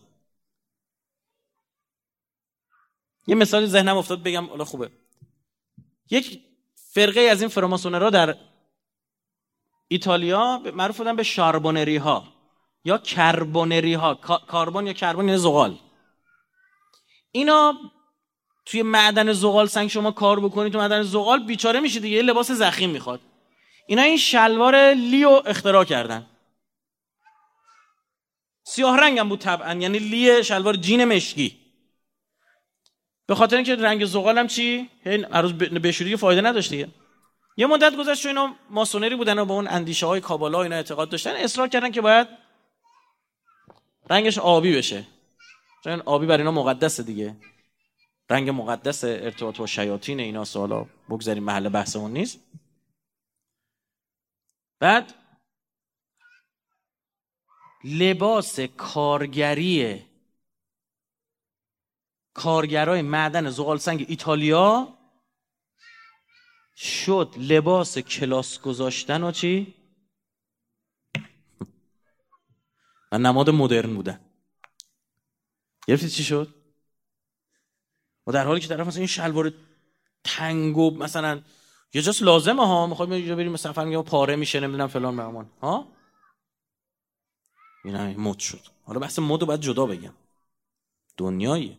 یه مثالی ذهنم افتاد بگم، حالا خوبه. یک فرقه از این فراماسونرها در ایتالیا معروف بودن به شاربونری ها یا کربونری ها. کاربن یا کربن یعنی زغال. اینا توی معدن زغال سنگ شما کار بکنید، تو معدن زغال بیچاره میشه دیگه، لباس ضخیم میخواد. اینا این شلوار لیو اختراع کردن. سیاه رنگ هم بود طبعا، یعنی لی شلوار جین مشکی. به خاطر اینکه رنگ زغالم چی عروض بشوری فایده نداشت دیگه. یه مدت گذشت اینا ماسونری بودن و با اون اندیشه های کابالا اینا اعتقاد داشتن، اصرار کردن که باید رنگش آبی بشه، چون آبی برای اینا مقدسه دیگه، رنگ مقدس ارتباط با شیاطین اینا. سوالا بگذاریم، محل بحثمون نیست. بعد لباس کارگری کارگرای معدن زغال سنگ ایتالیا شد لباس کلاس گذاشتن و چی؟ و نماد مدرن بودن. گرفتید چی شد؟ و در حالی که طرف مثلا این شلوار تنگ و مثلا یه جاست لازمه ها، میخوایم یه جا بریم مثلا فرض پاره میشه نمیدونم فلان بهمان ها، این مد شد. حالا بحث مد رو باید جدا بگم، دنیاییه.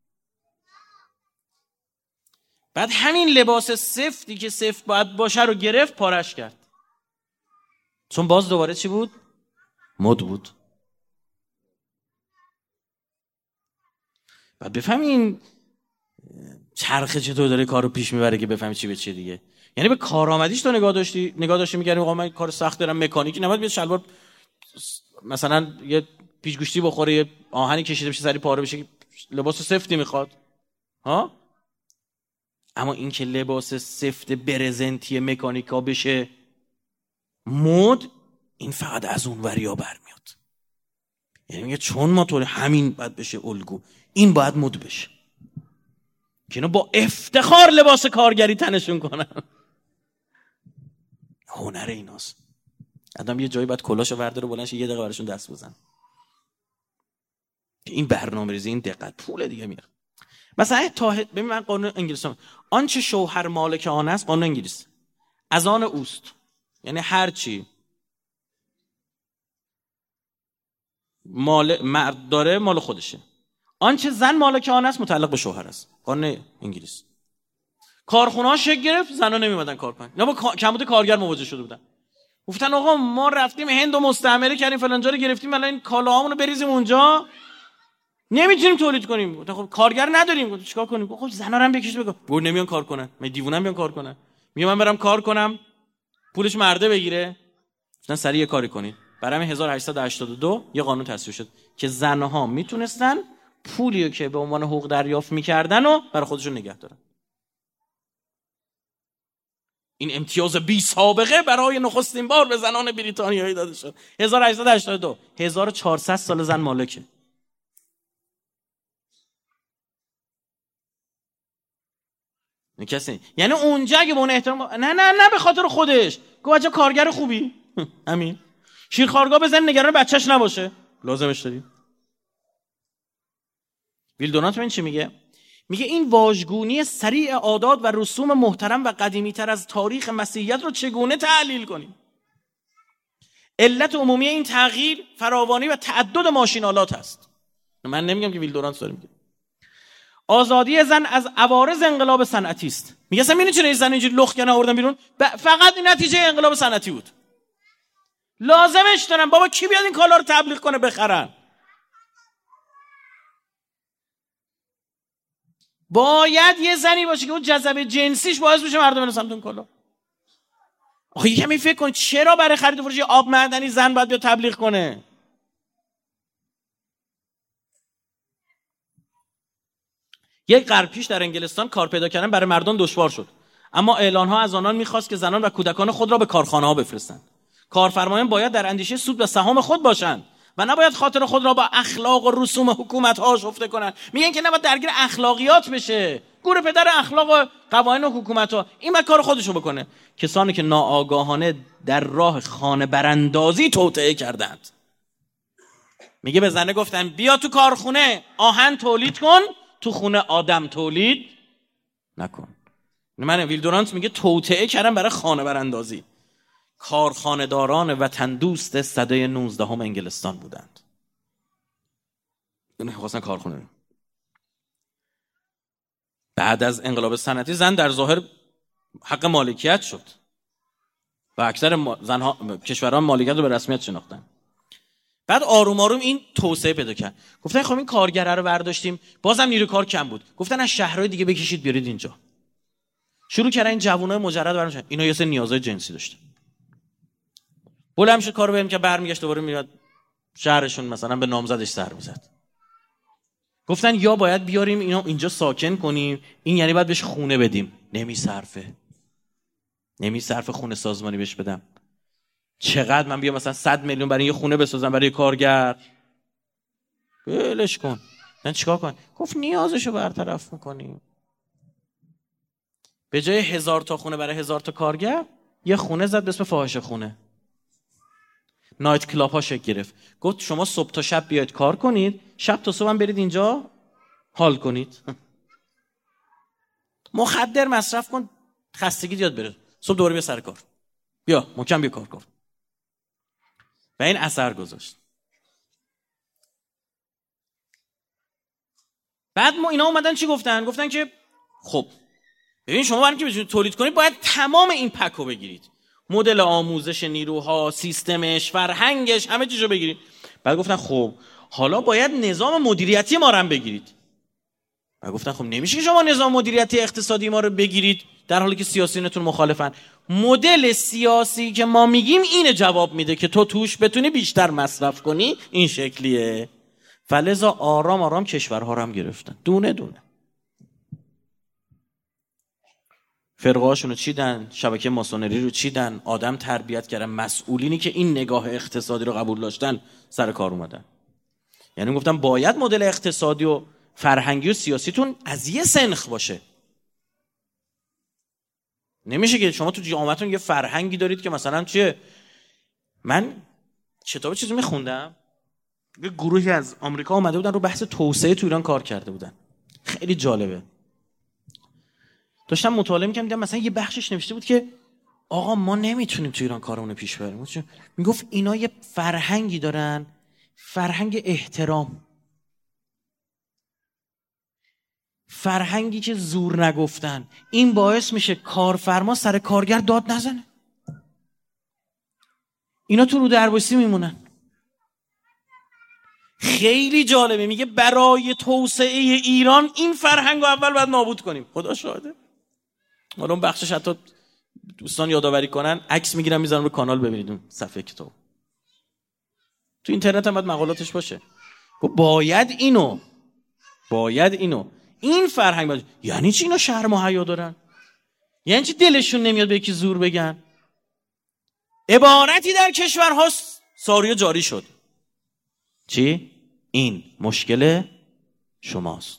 بعد همین لباس سفتی که سفت باید باشه رو گرفت پارش کرد، چون باز دوباره چی بود؟ مد بود. بعد بفهمین چرخه چطور داره کارو پیش میبره که بفهمی چی به چیه دیگه. یعنی به کارآمدیش تو نگاه داشتی میگردی آقا من کار سخت دارم مکانیکی، نباید بیاد شلوار مثلا یه پیچگوشتی بخوره، یه آهنی کشیده بشه سری پاره بشه، لباس سفتی میخواد ها. اما این که لباس سفت برزنتی مکانیکا بشه مد، این فقط از اون وریا برمیاد. یعنی میگه چون ما طور همین باید بشه الگو، این باید مد بشه که اینا با افتخار لباس کارگری تنشون کنن. هنر ایناست. آدم یه جایی باید کلاشو ورداره بلندش یه دقیقه براشون دست بزن. این برنامه‌ریزی، این دقت، پول دیگه میره. مثلا ببین من قانون انگلیسی، آنچه شوهر مالک آن است، قانون انگلیس از آن اوست. یعنی هر چی مال مرد داره مال خودشه، آنچه زن مالک آن است متعلق به شوهر است. قانون انگلیس. کارخونه‌ها شکل گرفت، زنا نمی‌اومدن کار کنن، اینا با کمبود کارگر مواجه شده بودن. گفتن آقا ما رفتیم هند و مستعمره کردیم فلان جا رو گرفتیم، الان این کالاهامونو بریزیم اونجا نمیتونیم تولید کنیم. گفتن خب کارگر نداریم. گفتن چیکار کنیم؟ خب زنا رو هم بکش بگو. بور نمیان کار کنن. من دیوونم بیان کار کنن. میگم من برم کار کنم پولش مرده بگیره. گفتن سریع یه کاری کنین. برای 1882 یه قانون تصویب شد که زنها میتونستن پولی که به عنوان حقوق دریافت میکردن و برای خودشون نگه دارن. این امتیاز بی سابقه برای نخستین بار به زنان بریتانیایی داده شد. 1882 1400 سال زن مالکه. کسی یعنی اونجا اگه به اون احترام نه به خاطر خودش گفت عجب کارگر خوبی همین شیرخوارگاه بزن نگران بچهش نباشه لازمش داری. ویل دونات من چی میگه این واژگونی سریع عادات و رسوم محترم و قدیمی تر از تاریخ مسیحیت رو چگونه تحلیل کنیم؟ علت عمومی این تغییر فراوانی و تعدد ماشینالات است. من نمیگم که ویل دونات داره میگه آزادی زن از عوارض انقلاب صنعتی است. میگه اصلا میدونی چرا این زن اینجوری لخت کنه آوردن بیرون؟ فقط این نتیجه انقلاب صنعتی بود. لازمش دارن بابا کی بیاد این کالا رو تبلیغ کنه بخرن؟ باید یه زنی باشه که اون جذبه جنسیش باعث بشه مردم برن سمت اون کالا. آخه یه کمی فکر کن چرا برای خرید و فروش آب معدنی زن باید بیاد تبلیغ کنه؟ یک قرن پیش در انگلستان کار پیدا کردن برای مردان دشوار شد، اما اعلان‌ها از آنان می‌خواست که زنان و کودکان خود را به کارخانه‌ها بفرستند. کارفرمایان باید در اندیشه سود و سهام خود باشند و نباید خاطر خود را با اخلاق و رسوم حکومت‌ها شفته کنند. میگن که نباید درگیر اخلاقیات بشه. گور پدر اخلاق و قوانین و حکومت‌ها، این باید کار خودشو بکنه. کسانی که ناآگاهانه در راه خانه براندازی توطئه کردند. میگه به زنه گفتن بیا تو کارخونه آهن تولید کن، تو خونه آدم تولید نکن. من ویل دورانت میگه توطئه کردن برای خانه براندازی. کارخانه‌داران وطن دوست سده 19 انگلستان بودند. اینا خواستن کارخونه. بعد از انقلاب صنعتی زن در ظاهر حق مالکیت شد و اکثر زنها کشورها مالکیت رو به رسمیت شناختن. بعد آروم آروم این توسعه پیدا کرد. گفتن خب این کارگره رو برداشتیم، بازم نیروی کار کم بود. گفتن از شهرهای دیگه بکشید بیارید اینجا. شروع کردن این جوانای مجرد برمیشن. اینا یه سری نیازهای جنسی داشتن. بلند شد کارو بریم که برمیگشت دوباره میاد شهرشون مثلا به نامزدش سر میزد. گفتن یا باید بیاریم اینا اینجا ساکن کنیم، این یعنی باید بهش خونه بدیم. نمیصرفه خونه سازمانی بهش بدم. چقدر من بیام مثلا 100 میلیون برای یه خونه بسازم برای کارگر؟ ولش کن. من چیکار کنم؟ گفت نیازشو برطرف میکنیم. به جای 1000 تا خونه برای 1000 تا کارگر، یه خونه زد به اسم فاحشه خونه. نایت کلاب ها شکل گرفت. گفت شما صبح تا شب بیاید کار کنید، شب تا صبح هم برید اینجا حال کنید. مخدر مصرف کن، خستگی یاد بره، صبح دوباره بیا سر کار، بیا محکم بیا کار کن. و این اثر گذاشت. بعد ما اینا اومدن چی گفتن؟ گفتن که خب ببین شما برای اینکه بتونید تولید کنید باید تمام این پکو بگیرید، مدل آموزش نیروها، سیستمش، فرهنگش، همه چیزو بگیرید. بعد گفتن خب حالا باید نظام مدیریتی ما رو هم بگیرید. بعد گفتن خب نمیشه که شما نظام مدیریتی اقتصادی ما رو بگیرید در حالی که سیاسیونتون مخالفن. مدل سیاسی که ما میگیم اینه جواب میده که تو توش بتونی بیشتر مصرف کنی، این شکلیه. فلذا آرام آرام کشورها رو هم گرفتن، دونه دونه فرقه‌هاشون رو چیدن، شبکه ماسونری رو چیدن، آدم تربیت کردن، مسئولینی که این نگاه اقتصادی رو قبول داشتن سر کار اومدن. یعنی گفتم باید مدل اقتصادی و فرهنگی و سیاسیتون از یه سنخ باشه. نمیشه که شما تو جامعهتون یه فرهنگی دارید که مثلا چیه. من کتاب چیزی میخوندم، یه گروهی از آمریکا اومده بودن رو بحث توسعه تو ایران کار کرده بودن، خیلی جالبه. داشتم مطالعه می‌کردم، دیدم مثلا یه بخشش نوشته بود که آقا ما نمیتونیم تو ایران کارمون رو پیش ببریم. میگفت اینا یه فرهنگی دارن، فرهنگ احترام، فرهنگی که زور نگفتن. این باعث میشه کارفرما سر کارگر داد نزنه. اینا تو رو درباسی میمونن. خیلی جالبه. میگه برای توسعه ایران این فرهنگ رو اول باید نابود کنیم. خدا شاهده. حالا اون بخشش حتی دوستان یادآوری کنن، عکس میگیرم میذارم رو کانال ببینید اون صفحه کتاب. تو اینترنت هم باید مقالاتش باشه. باید اینو این فرهنگ باید. یعنی چی اینا شرم و حیا دارن؟ یعنی چی دلشون نمیاد به یکی زور بگن؟ عبارتی در کشورها ساری جاری شد. چی؟ این مشکل شماست.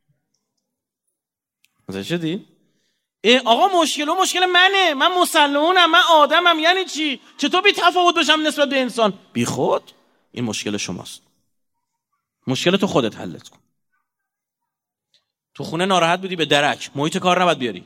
متوجه شدی؟ آقا مشکل منه، من مسلمونم، من آدمم. یعنی چی؟ چطور بی تفاوت باشم نسبت به انسان؟ بی خود. این مشکل شماست. مشکل تو خودت حلت کن. تو خونه ناراحت بودی به درک، محیط کار نباید بیاری.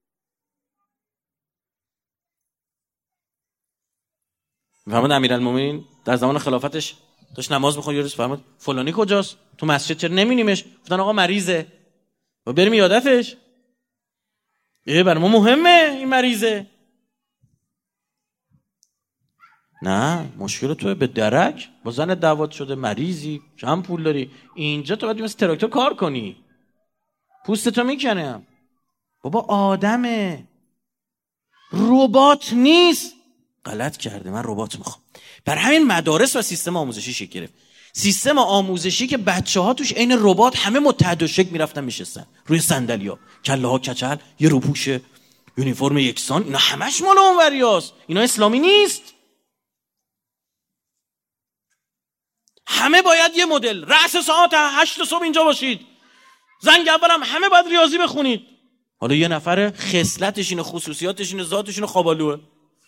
فرمود امیرالمومنین در زمان خلافتش داشت نماز میخوند، یه روز فرمود فلانی کجاست؟ تو مسجد چرا نمی‌بینیمش؟ گفتن آقا مریضه. و بریم یادتش. برای ما مهمه این مریضه. نه مشکل توه به درک، با زن دعوت شده، مریضی، چند پول داری، اینجا تو باید مثل تراکتور کار کنی، پوستتو میکنم. بابا آدمه، ربات نیست. غلط کرده، من ربات میخوام. بر همین مدارس و سیستم آموزشی شکل گرفت. سیستم آموزشی که بچه‌ها توش عین ربات همه متحد و شکل میرفتن میشستن روی صندلی‌ها، کله‌ها کچل، یه روپوش یونیفرم یکسان. اینا همش مال اونوریاست، اینا اسلامی نیست. همه باید یه مدل، رأس ساعت 8 صبح اینجا باشید، زنگ اولم همه باید ریاضی بخونید. حالا یه نفر خصلتش اینه، خصوصیاتش اینه، ذاتش اینه، خوابالوه.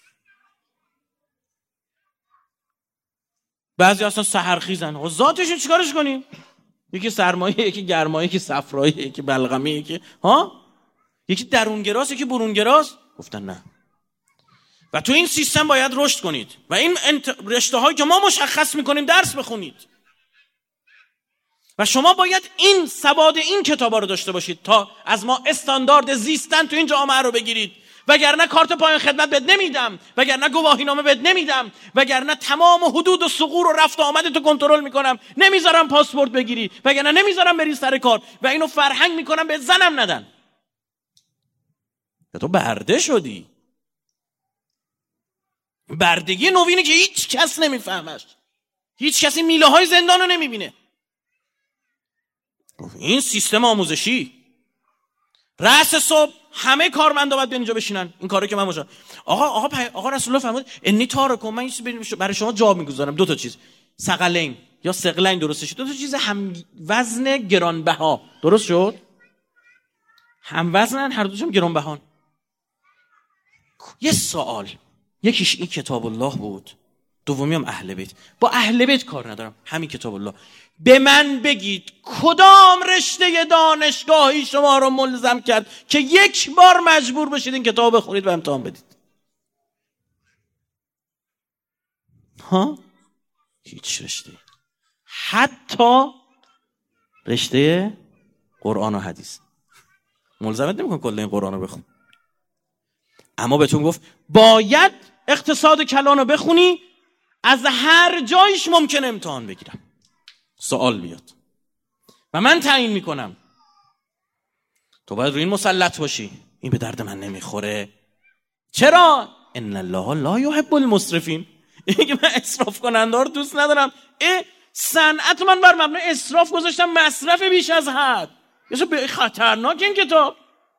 بعضی اصلا سحرخیزن. ذاتشون چیکارش کنیم؟ یکی سرمایه، یکی گرمایه، یکی صفرایی، یکی بلغمی، یکی یکی درونگراست، یکی برونگراست. گفتن نه. و تو این سیستم باید رشد کنید و این رشته‌هایی که ما مشخص می‌کنیم درس بخونید. و شما باید این سواد این کتابا رو داشته باشید تا از ما استاندارد زیستن تو این جامعه رو بگیرید وگرنه کارت پایان خدمت بهت نمیدم، وگرنه گواهینامه بهت نمیدم، وگرنه تمام حدود و ثغور و رفت و آمدتو کنترل میکنم، نمیذارم پاسپورت بگیری، وگرنه نمیذارم بری سر کار و اینو فرهنگ میکنم بهت زنم ندن. تو برده شدی. بردگی نوینه که هیچ کس نمیفهمش، هیچ کسی میله های زندان رو نمیبینه. این سیستم آموزشی رأس صبح همه کارمندا باید اینجا بشینن، این کارو که من مجا آقا رسول الله فرمود انی تارکم، من برای شما جا میگذارم دو تا چیز، ثقلین یا ثقلین درسته شد، دو تا چیز هم وزن گرانبها، درست شد؟ هم وزنن، هر دوشون گرانبهان. یه سوال، یکیش این کتاب الله بود، دومی هم اهل بیت. با اهل بیت کار ندارم، همین کتاب الله. به من بگید کدام رشته دانشگاهی شما رو ملزم کرد که یک بار مجبور بشید این کتاب بخونید و امتحان بدید؟ ها؟ هیچ رشته، حتی رشته قرآن و حدیث ملزمت نمی‌کنه کل این قرآن رو بخون، اما بهتون گفت باید اقتصاد کلان رو بخونی، از هر جایش ممکنه امتحان بگیرم، سوال بیاد و من تعیین میکنم تو باید روی این مسلط باشی. این به درد من نمیخوره. چرا؟ ان الله لا یحب المسرفین. اینکه من اسراف کننده رو دوست ندارم. صنعت من بر مبنای اسراف گذاشتم، مصرف بیش از حد. یه خطرناک این کتاب.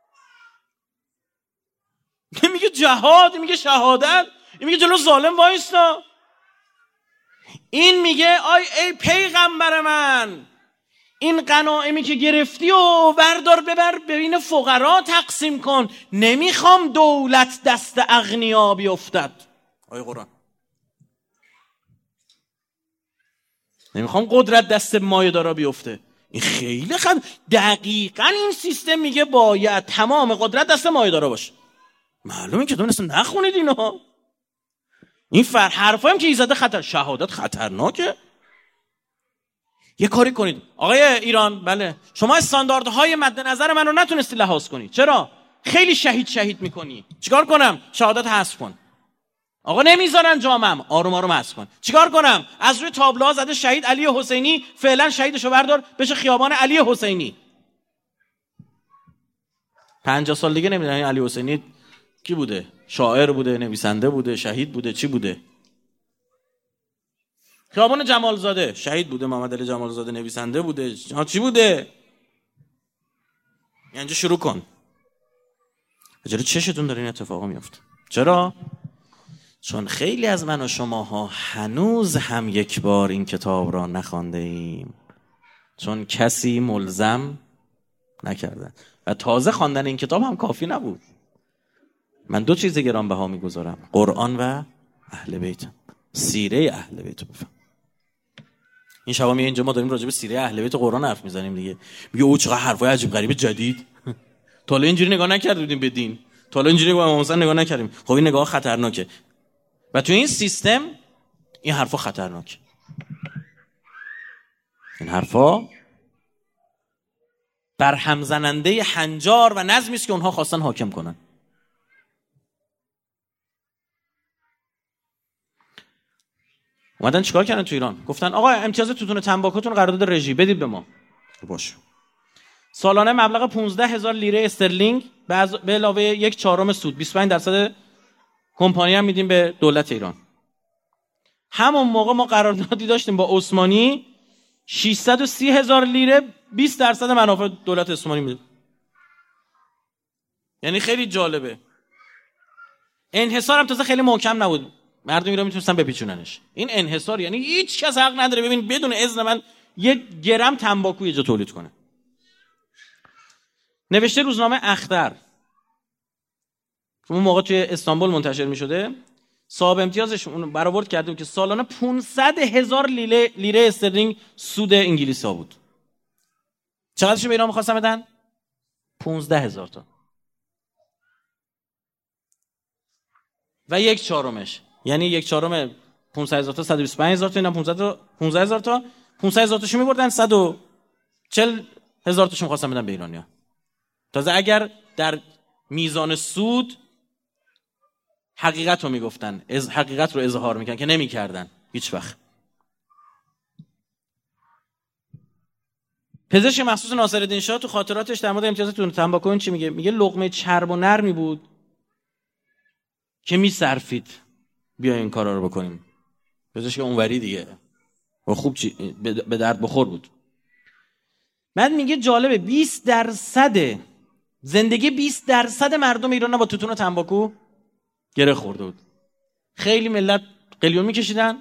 این میگه جهاد، این میگه شهادت، این میگه جلو ظالم وایستا. این میگه ای پیغمبر من، این غنایمی که گرفتی و بردار ببر بین فقرا تقسیم کن، نمیخوام دولت دست اغنیا بیفتد. آیه قرآن. نمیخوام قدرت دست مایه‌دارا بیفته. این خیلی دقیقاً این سیستم میگه باید تمام قدرت دست مایه‌دارا باشه. معلومه که دونستم نخونید اینا. این حرفایم که ایزاده شهادت خطرناکه. یه کاری کنید آقای ایران، بله شما استانداردهای مد نظر من رو نتونستی لحاظ کنی. چرا؟ خیلی شهید میکنی. چیکار کنم؟ شهادت حذف کن. آقا نمیذارن جامم، آروم آروم حذف کن. چیکار کنم؟ از روی تابلوها زده شهید علی حسینی، فعلا شهیدشو بردار بشه خیابان علی حسینی. 50 سال دیگه نمیدونن علی حسینی کی بوده؟ شاعر بوده، نویسنده بوده، شهید بوده، چی بوده؟ خیابان جمالزاده شهید بوده، محمد علی جمالزاده نویسنده بوده، چی بوده؟ اینجا شروع کن. اجازه چشتون داره این اتفاقا میفته. چرا؟ چون خیلی از من و شماها هنوز هم یک بار این کتاب را نخوانده ایم، چون کسی ملزم نکرده و تازه خواندن این کتاب هم کافی نبود. من دو چیز گرانبها میگذارم، قرآن و اهل بیت، سیره اهل بیت بفهم. این شبا میگه اینجا ما داریم راجع به سیره اهل بیت قرآن حرف میزنیم دیگه. میگه او چقدر حرفای عجیب غریب جدید، تا حالا اینجوری نگاه نکردیم به دین، تا حالا اینجوری با امام نگاه نکردیم. خب این نگاه خطرناکه و تو این سیستم این حرفا خطرناکه. این حرفا برهم زننده هنجار و نظمی است که اونها خواستن حاکم کنن. اومدن چیکار کردن تو ایران؟ گفتن آقا امتیاز توتون تنباکوتون قرارداد رژی بدید به ما. باشه. سالانه مبلغ 15,000 لیره استرلینگ به علاوه 1/4 سود، 25% کمپانی هم میدیم به دولت ایران. همون موقع ما قراردادی داشتیم با عثمانی 630,000 لیره، 20% منافع دولت عثمانی میده. یعنی خیلی جالبه. انحصار هم تازه خیلی محکم نبود، مردم ایران میتونستن بپیچوننش. این انحصار یعنی هیچ کس حق نداره ببین بدون اذن من 1 گرم تنباکو یه جا تولید کنه. نوشته روزنامه اختر اون موقع توی استانبول منتشر میشده، صاحب امتیازش اون برآورد کرده که سالانه 500,000 لیره استرلینگ سود انگلیس‌ها بود. چقدرش به ایران می‌خواستن بدن؟ 15,000 تا. و 1/4 یعنی 1/4 500,000 تا 125,000 تا، اینا 15,000 تا 500,000 تاشو می‌بردن، 140,000 تاشو می‌خواستن بدن به ایرانیا. تازه اگر در میزان سود حقیقت رو میگفتن، حقیقت رو اظهار میکنن که نمیکردن هیچ وقت. پزشک مخصوص ناصرالدین شاه تو خاطراتش در مورد امتیازات تنباکو این چی میگه؟ میگه لقمه چرب و نرمی بود که میصرفید بیا این کارا رو بکنیم. پزشک اونوری دیگه و خوب به درد بخور بود. بعد میگه جالبه 20% زندگی 20% مردم ایران با توتون و تنباکو گره خورده بود. خیلی ملت قلیون میکشیدن،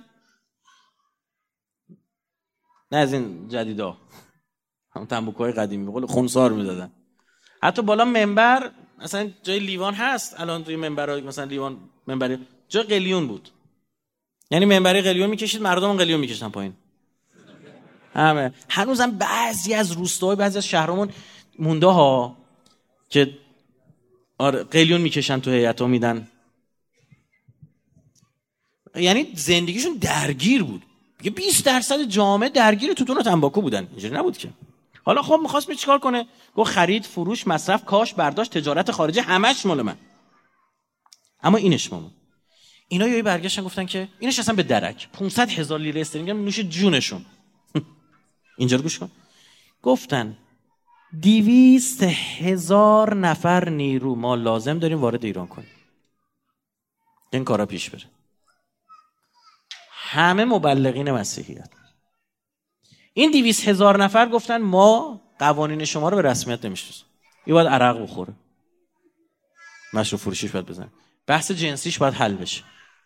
نه از این جدیدا، هم تنباکوهای قدیمی به قول خونسار میدادن. حتی بالا منبر مثلا جای لیوان هست، الان توی منبرها مثلا لیوان منبری جای قلیون بود، یعنی منبری قلیون میکشید، مردم قلیون میکشیدن پایین. همه هنوزم بعضی از روستاهای بعضی از شهرامون مونده ها که آره قلیون میکشن تو هیئت‌ها میدن. یعنی زندگیشون درگیر بود. یه 20% جامعه درگیر توتون و تنباکو بودن. اینجوری نبود که. حالا خب می‌خواست چیکار کنه؟ گفت خرید، فروش، مصرف، کاش، برداشت، تجارت خارجی همش مال من. اما اینش مال. اینا یهو برگشتن گفتن که اینش اصلا به درک. 500,000 لیره استرلینگ هم نوش جونشون. اینجا رو گوش کن. گفتن 200,000 نفر نیرو ما لازم داریم وارد ایران کنیم. این کارا پیش بره. همه مبلغین مسیحیت. این 200,000 نفر گفتن ما قوانین شما رو به رسمیت نمیشناسیم. این باید عرق بخوره. مشروب فروشیش باید بزنه. بحث جنسیش باید حل بشه.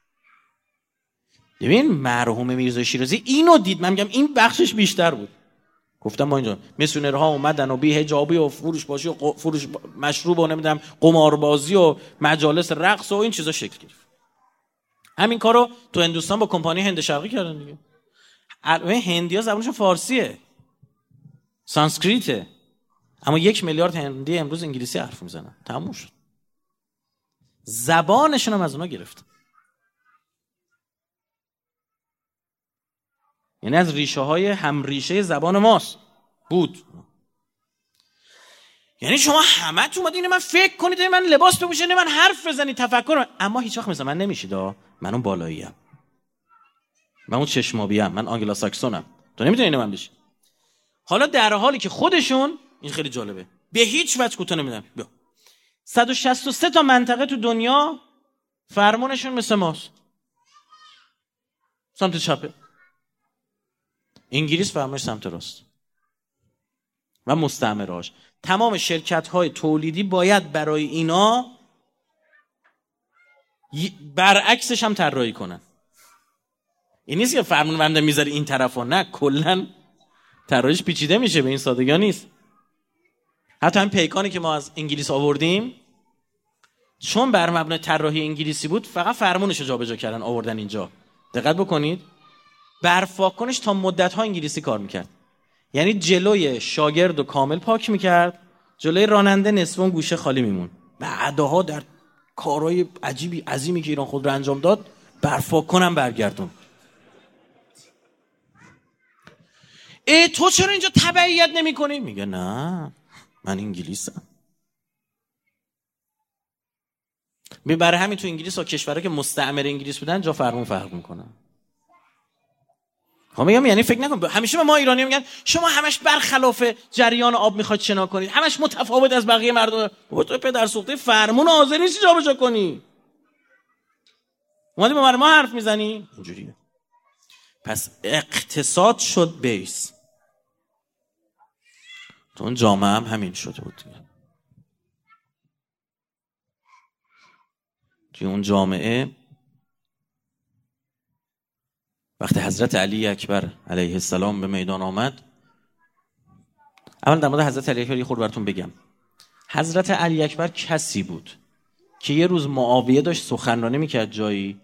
ببین مرحوم میرزا شیرازی اینو دید. من میگم این بخشش بیشتر بود. گفتم ما اینجا میسیونرها اومدن و بی حجابی و فروش باشی و فروش مشروب و نمیدونم قماربازی و مجالس رقص و این چیزا شکل گرفت. همین کارو تو هندوستان با کمپانی هند شرقی کردن دیگه. هندی‌ها زبانشون فارسیه، سانسکریته، اما 1 میلیارد هندی امروز انگلیسی حرف میزنن. تموم شد. زبانشون هم از اونا گرفت. یعنی از ریشه های هم ریشه زبان ماست بود. یعنی شما همه تو اومدین من فکر کنید من لباس بپوشم، من حرف بزنید، تفکر، اما هیچ وقت مثلا من نمیشید. من اون بالایی‌ام، من اون چشمابی‌ام، من آنگلا ساکسونم، تو نمیتونی اینو من بشی. حالا در حالی که خودشون، این خیلی جالبه، به هیچ وجه کوتاه نمیدن. 163 تا منطقه تو دنیا فرمانشون مثل ماست، سمت چپه. انگلیس فرمانش سمت راست و مستعمرهاش. تمام شرکت‌های تولیدی باید برای اینا برعکسش هم طراحی کنن. این نیست که فرمانبرنده میذاره این طرفا، نه، کلا طراحیش پیچیده میشه، به این سادگی نیست. حتی این پیکانی که ما از انگلیس آوردیم چون بر مبنای طراحی انگلیسی بود، فقط فرمونش رو جابجا کردن آوردن اینجا. دقت بکنید، برفاکنش تا مدت‌ها انگلیسی کار میکرد. یعنی جلوی شاگرد و کامل پاک میکرد، جلوی راننده نصف اون گوشه خالی میمون. بعدها در کارهای عجیبی عظیمی که ایران خود رو انجام داد، برفاکنم برگردون. تو چرا اینجا تبعیت نمی کنی؟ میگه نه من انگلیسم. برای همین تو انگلیس و کشورها که مستعمره انگلیس بودن جا فرمون فرق میکنن. خب میگم یعنی فکر نکن همیشه به ما ایرانی میگن شما همش برخلاف جریان آب میخواید شنا کنید، همش متفاوت از بقیه مردم. بابا تو پدر سوخته فرمون حاضر نیستی جابجا کنی، اومدی با ما حرف میزنی اینجوریه. پس اقتصاد شد بیس. تو اون جامعه هم همین شده بود. توی اون جامعه وقتی حضرت علی اکبر علیه السلام به میدان آمد، اول در مورد حضرت علی اکبر یه خورده براتون بگم. حضرت علی اکبر کسی بود که یه روز معاویه داشت سخنرانی میکرد جایی.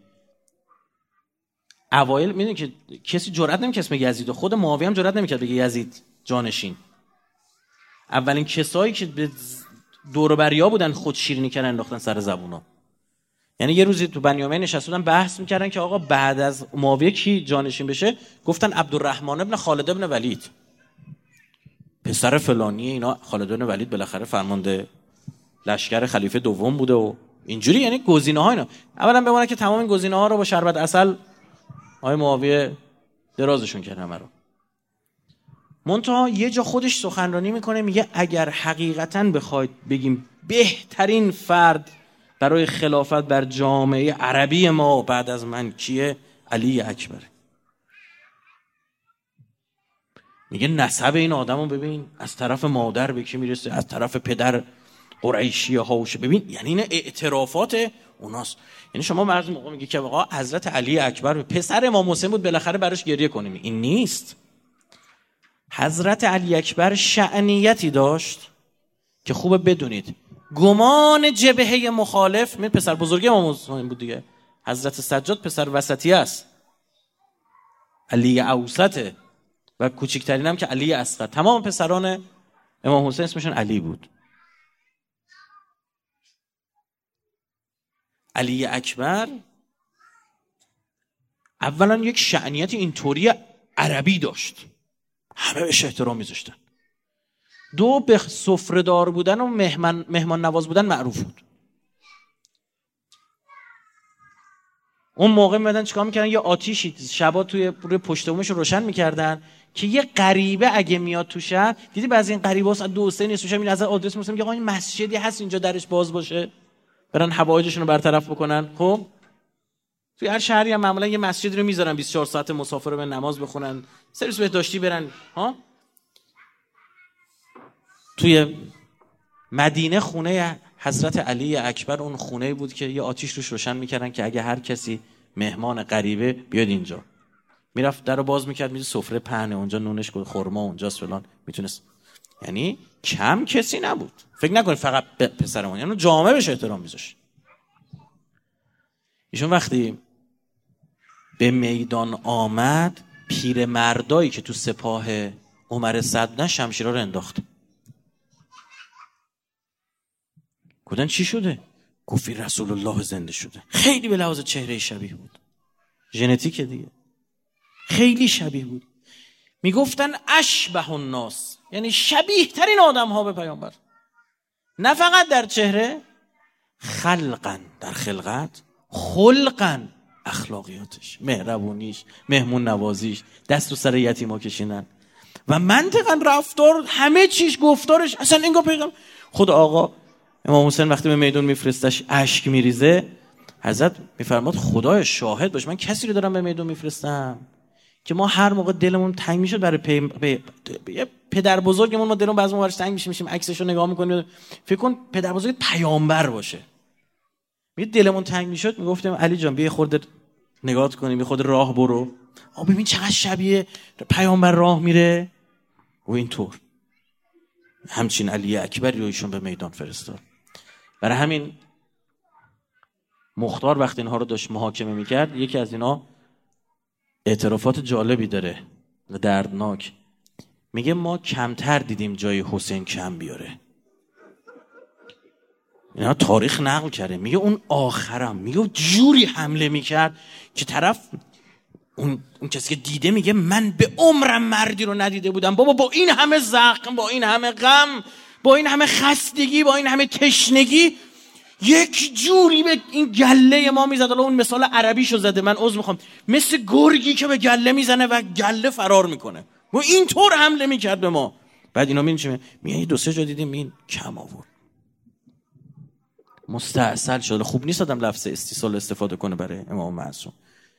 اوایل میدونی که کسی جرئت نمی‌کرد اسم یزید، خود معاویه هم جرئت نمی‌کرد بگه یزید جانشین. اولین کسایی که به دور و بریا بودن خود شیرینی کردن انداختن سر زبونا. یعنی یه روزی تو بنی امیه نشسته بودن بحث می‌کردن که آقا بعد از معاویه کی جانشین بشه؟ گفتن عبدالرحمن ابن خالد ابن ولید، پسر فلانی. اینا خالد ابن ولید بالاخره فرمانده لشکر خلیفه دوم بوده و اینجوری یعنی گزینه‌ها اینا. اولا بمونه که تمام این گزینه‌ها رو با شربت عسل آقای معاویه درازشون کرد همه رو. منتها یه جا خودش سخنرانی میکنه میگه اگر حقیقتاً بخواید بگیم بهترین فرد برای خلافت بر جامعه عربی ما بعد از من کیه؟ علی اکبر. میگه نسب این آدمو ببین، از طرف مادر به کی میرسه، از طرف پدر قریشی هاوش، ببین یعنی این اعترافات اوناست. یعنی شما بعضی موقع میگه که آقا حضرت علی اکبر پسر امام حسین بود بالاخره براش گریه کنیم، این نیست. حضرت علی اکبر شأنیتی داشت که خوبه بدونید گمان جبهه مخالف، من پسر بزرگی امام حسین بود دیگه، حضرت سجاد پسر وسطی است، علی اوسطه و کوچکترین هم که علی اصغر. تمام پسران امام حسین اسمشون علی بود. علی اکبر اولا یک شأنیت اینطوری عربی داشت، همه بهش احترام میذاشتن. دو، به سفره‌دار بودن و مهمان نواز بودن معروف بود. اون موقع میمدن چیکار میکردن؟ یه آتیشی شبا توی پشت بومش روشن میکردن که یه غریبه اگه میاد تو شهر، دیدی بعضی این غریبه ها دو سه نیست، میشه از آدرس میرسن میگه آقا این مسجدی هست اینجا درش باز باشه، برن حوایجشون رو برطرف بکنن. خب توی هر شهری هم معمولا یه مسجدی رو میذارن 24 ساعت مسافر رو به نماز بخونن، سرویس بهداشتی برن. ها توی مدینه خونه حضرت علی اکبر اون خونه بود که یه آتیش روش روشن میکردن که اگه هر کسی مهمان غریبه بیاد اینجا، میرفت درو باز میکرد، میز سفره پهنه اونجا، نونش خورما اونجاست فلان، میتونست. یعنی کم کسی نبود. فکر نکنید فقط پسرمون، یعنی جامعه بهش احترام میذاشت. ایشون وقتی به میدان آمد، پیر مردایی که تو سپاه عمر صدر بودن شمشیرها رو انداخت. گفتن چی شده؟ گفت رسول الله زنده شده. خیلی به لحاظ چهره شبیه بود، ژنتیک دیگه، خیلی شبیه بود. میگفتن اشبه الناس، یعنی شبیه ترین آدم ها به پیامبر، نه فقط در چهره، خلقا در خلقت، خلقا اخلاقیاتش، مهربونیش، مهمون نوازیش، دست رو سر یتیما کشیدن و منطقا رفتار، همه چیش، گفتارش. اصلا انگار پیغمبر. خود آقا امام حسین وقتی به میدون میفرستش اشک میریزه، حضرت میفرماد خدای شاهد باش من کسی رو دارم به میدون میفرستم که ما هر موقع دلمون تنگ میشد برای پدر بزرگمون، ما دلمون بعضی موقع تنگ میشیم عکسشو نگاه میکنیم، فکر کن پدر بزرگ پیامبر باشه، میگه دلمون تنگ میشد میگفتیم علی جان بیا خورده نگاه کنیم، بیا خود راه برو، ببین چقدر شبیه پیامبر راه میره. و اینطور همچین علی اکبری رو ایشون به میدان فرستاد. برای همین مختار وقتی اینها رو داشت محاکمه میکرد، یکی از اینا اعترافات جالبی داره دردناک، میگه ما کمتر دیدیم جای حسین کم بیاره. اینا تاریخ نقل کرده، میگه اون آخرم میگه جوری حمله میکرد که طرف اون کسی که دیده میگه من به عمرم مردی رو ندیده بودم بابا، با این همه زخم، با این همه غم، با این همه خستگی، با این همه تشنگی، یک جوری به این گله ما میزد. الان اون مثال عربیشو زده، من عذر میخوام، مثل گرگی که به گله میزنه و گله فرار میکنه، و اینطور حمله میکرد به ما. بعد اینا میگن یه دو سه جا دیدیم این کم آورد، مستعسل شد. خوب نیست آدم لفظ استیصال استفاده کنه برای امام معصوم.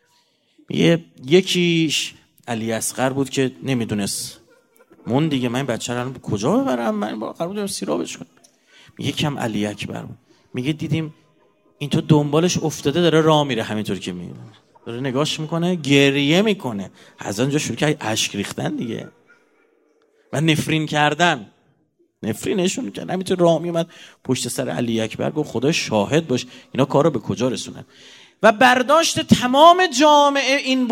یکیش علی اصغر بود که نمیدونست من دیگه من بچه رو کجا ببرم، من قرار بودم سیرابش کنم. یکم علی اکبر بود، میگه دیدیم این تو دنبالش افتاده داره راه میره، همینطور که میره داره نگاش میکنه، گریه میکنه. از اونجا شروع کرد اشک ریختن دیگه و نفرین کردن، نفرینشون کرد. همینطور راه میومد پشت سر علی اکبر، گفت خدا شاهد باش اینا کارو به کجا رسونن. و برداشت تمام جامعه این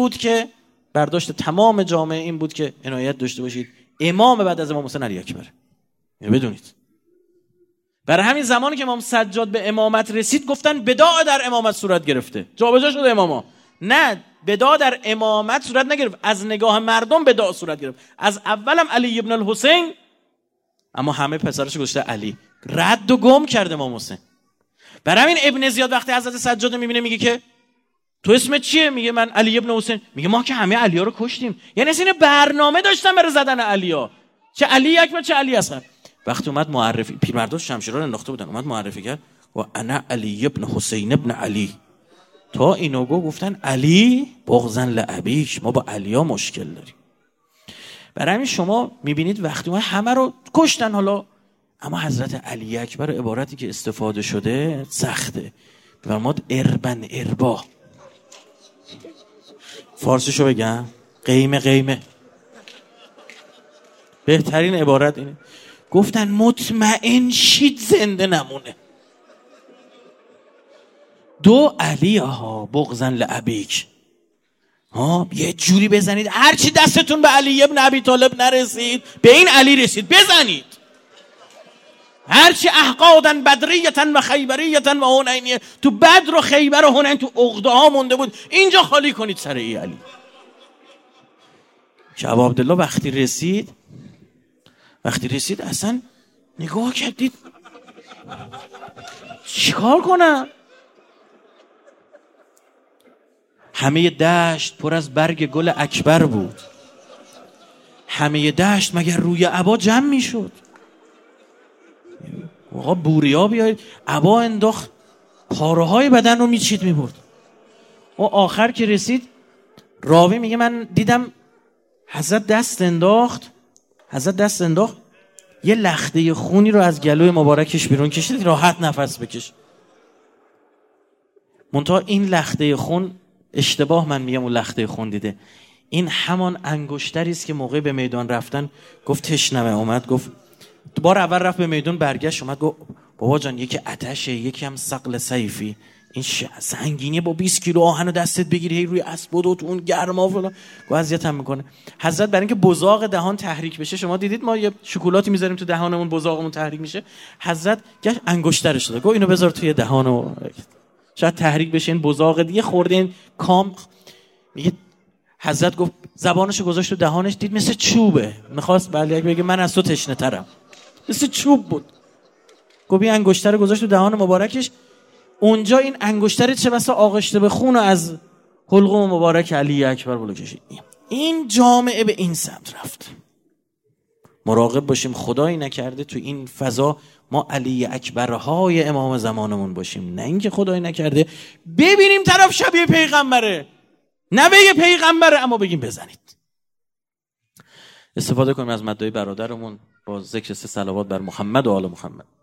بود که عنایت داشته باشید امام بعد از امام حسین علی اکبر، اینو بدونید. برای همین زمانی که امام سجاد به امامت رسید گفتن بداع در امامت صورت گرفته، جابجا شده اماما. نه، بداع در امامت صورت نگرفت، از نگاه مردم بداع صورت گرفت. از اولم علی ابن الحسین، اما همه پسرش گذاشته علی، رد و گم کرده امام حسین. برای همین ابن زیاد وقتی حضرت سجاد میبینه میگه که تو اسمت چیه؟ میگه من علی ابن حسین. میگه ما که همه علیا رو کشتیم. یعنی این برنامه داشتن برای زدن علیا، چه علی اکبر چه علی اصغر. وقتی اومد معرفی، پیرمرداش شمشیرا رو انداخته بودن، اومد معرفی کرد و انا علی ابن حسین ابن علی. تا اینو گفتن علی بغضا لابیک، ما با علیا مشکل داریم. برای همین شما میبینید وقتی ما همه رو کشتن حالا، اما حضرت علی اکبر عبارتی که استفاده شده سخته. بفرماد اربن اربا. فارسیشو بگم، قیمه قیمه. بهترین عبارت اینه. گفتن مطمئن شید زنده نمونه. دو علی ها بغضا لابیک. یه جوری بزنید هرچی دستتون به علی ابن ابی طالب نرسید به این علی رسید، بزنید. هرچی احقادن بدریتن و خیبریتن و هنینیه، تو بدر و خیبر و هنین تو عقده ها مونده بود، اینجا خالی کنید سر ای علی. که ابا عبدالله وقتی رسید اصلا نگاه کردید چیکار کنم؟ همه دشت پر از برگ گل اکبر بود. همه دشت مگر روی عبا جمع می شد؟ آقا بوریا بیاید. عبا انداخت پاره های بدن رو میچید میبرد. و آخر که رسید راوی میگه من دیدم حضرت دست انداخت یه لخته خونی رو از گلوی مبارکش بیرون کشید راحت نفس بکش. منتها این لخته خون اشتباه من میگم اون لخته خون دیده، این همان انگشتری است که موقع به میدان رفتن گفت تشنمه. اومد گفت بار اول رفت به میدان برگشت اومد گفت بابا جان یکی آتشه یکی هم ثقل سیفی، این سنگینی با 20 کیلو آهن دستت بگیری هی روی اسب و تو اون گرما فلان گفت اذیتم میکنه. حضرت برای اینکه بزاق دهان تحریک بشه، شما دیدید ما یه شکلاتی میذاریم تو دهانمون بزاقمون تحریک میشه، حضرت گشت انگشترش داد گفت اینو بذار توی دهانو شاید تحریک بشه این بزاق دیگه خورده این کام. میگه حضرت گفت زبانشو گذاشت تو دهانش دید مثل چوبه، میخواست بله بگه من از تو تشنه ترم، مثل چوب بود. گفت این انگشتر گذاشت تو دهان مبارکش، اونجا این انگشتر چه بسا آغشته به خون از حلقوم مبارک علی اکبر بالا کشید. این جامعه به این سمت رفت. مراقب باشیم خدایی نکرده تو این فضا ما علی اکبرهای امام زمانمون باشیم، نه اینکه خدایی نکرده ببینیم طرف شبیه پیغمبره، نه بگه پیغمبره اما بگیم بزنید. استفاده کنیم از مدعای برادرمون با ذکر 3 صلوات بر محمد و آل محمد.